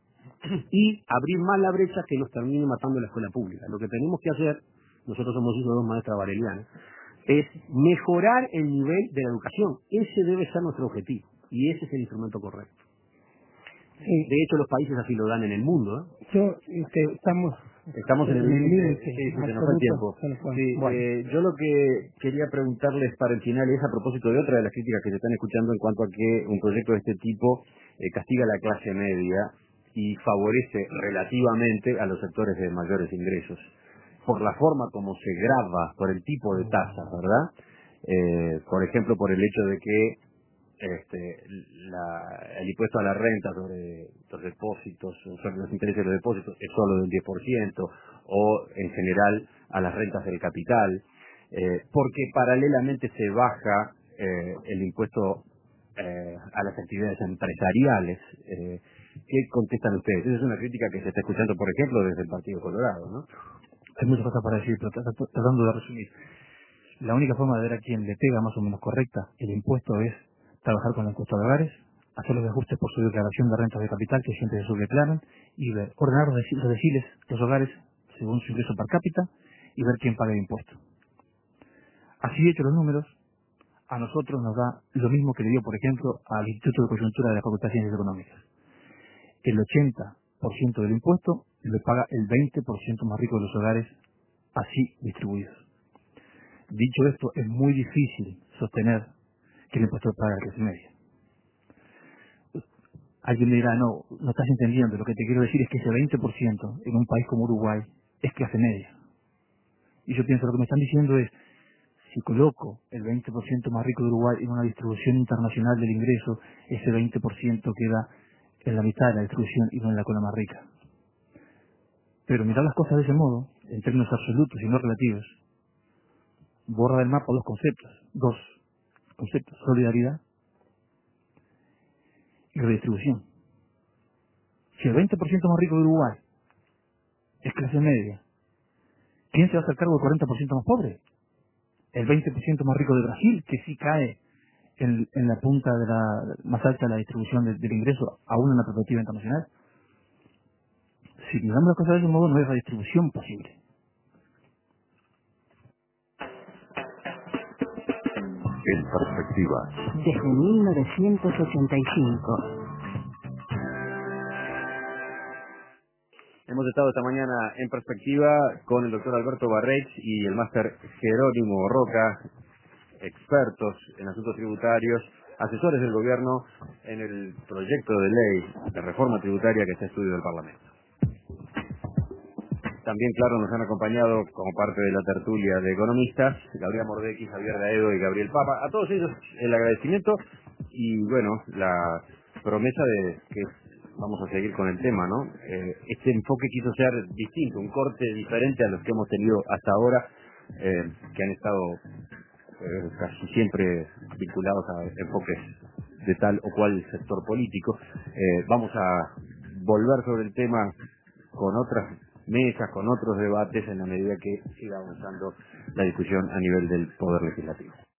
y abrir más la brecha que nos termine matando la escuela pública. Lo que tenemos que hacer, nosotros somos hijos de dos maestras varelianas, es mejorar el nivel de la educación. Ese debe ser nuestro objetivo, y ese es el instrumento correcto. Sí. De hecho, los países así lo dan en el mundo. ¿eh? Yo, este, estamos... Estamos en el límite, sí, sí, se nos fue el tiempo. Sí, bueno. eh, yo lo que quería preguntarles para el final es a propósito de otra de las críticas que se están escuchando en cuanto a que un proyecto de este tipo eh, castiga a la clase media y favorece relativamente a los sectores de mayores ingresos, por la forma como se grava, por el tipo de tasas, ¿verdad? Eh, por ejemplo, por el hecho de que este, la, el impuesto a la renta sobre los depósitos, sobre los intereses de los depósitos, es solo del diez por ciento, o en general a las rentas del capital, eh, porque paralelamente se baja eh, el impuesto eh, a las actividades empresariales. Eh, ¿Qué contestan ustedes? Esa es una crítica que se está escuchando, por ejemplo, desde el Partido Colorado, ¿no? Hay muchas cosas para decir, pero tratando de resumir. La única forma de ver a quién le pega más o menos correcta el impuesto es trabajar con la encuesta de hogares, hacer los ajustes por su declaración de rentas de capital que siempre se subdeclaran, y ver, ordenar los deci- los deciles, los hogares, según su ingreso per cápita, y ver quién paga el impuesto. Así hecho los números, a nosotros nos da lo mismo que le dio, por ejemplo, al Instituto de Coyuntura de la Facultad de Ciencias Económicas. El ochenta por ciento del impuesto lo paga el veinte por ciento más rico de los hogares, así distribuidos. Dicho esto, es muy difícil sostener que el impuesto lo paga la clase media. Alguien me dirá, no, no estás entendiendo, lo que te quiero decir es que ese veinte por ciento en un país como Uruguay es clase media. Y yo pienso, lo que me están diciendo es, si coloco el veinte por ciento más rico de Uruguay en una distribución internacional del ingreso, ese veinte por ciento queda en la mitad de la distribución y no en la cola más rica. Pero mirar las cosas de ese modo, en términos absolutos y no relativos, borra del mapa dos conceptos, dos conceptos, solidaridad y redistribución. Si el veinte por ciento más rico de Uruguay es clase media, ¿quién se va a hacer cargo del cuarenta por ciento más pobre? El veinte por ciento más rico de Brasil, que sí cae en, en la punta de la más alta de la distribución de, del ingreso, aún en la perspectiva internacional. Si miramos las cosas de ese modo, no hay redistribución posible. En perspectiva. Desde mil novecientos ochenta y cinco. Hemos estado esta mañana en perspectiva con el doctor Alberto Barrech y el máster Jerónimo Roca, expertos en asuntos tributarios, asesores del gobierno en el proyecto de ley de reforma tributaria que está a estudio del Parlamento. También, claro, nos han acompañado como parte de la tertulia de economistas, Gabriela Mordecki, Javier Daedo y Gabriel Papa. A todos ellos el agradecimiento y, bueno, la promesa de que vamos a seguir con el tema, ¿no? Eh, este enfoque quiso ser distinto, un corte diferente a los que hemos tenido hasta ahora, eh, que han estado eh, casi siempre vinculados a enfoques de tal o cual sector político. Eh, vamos a volver sobre el tema con otras mesas, con otros debates en la medida que siga avanzando la discusión a nivel del Poder Legislativo.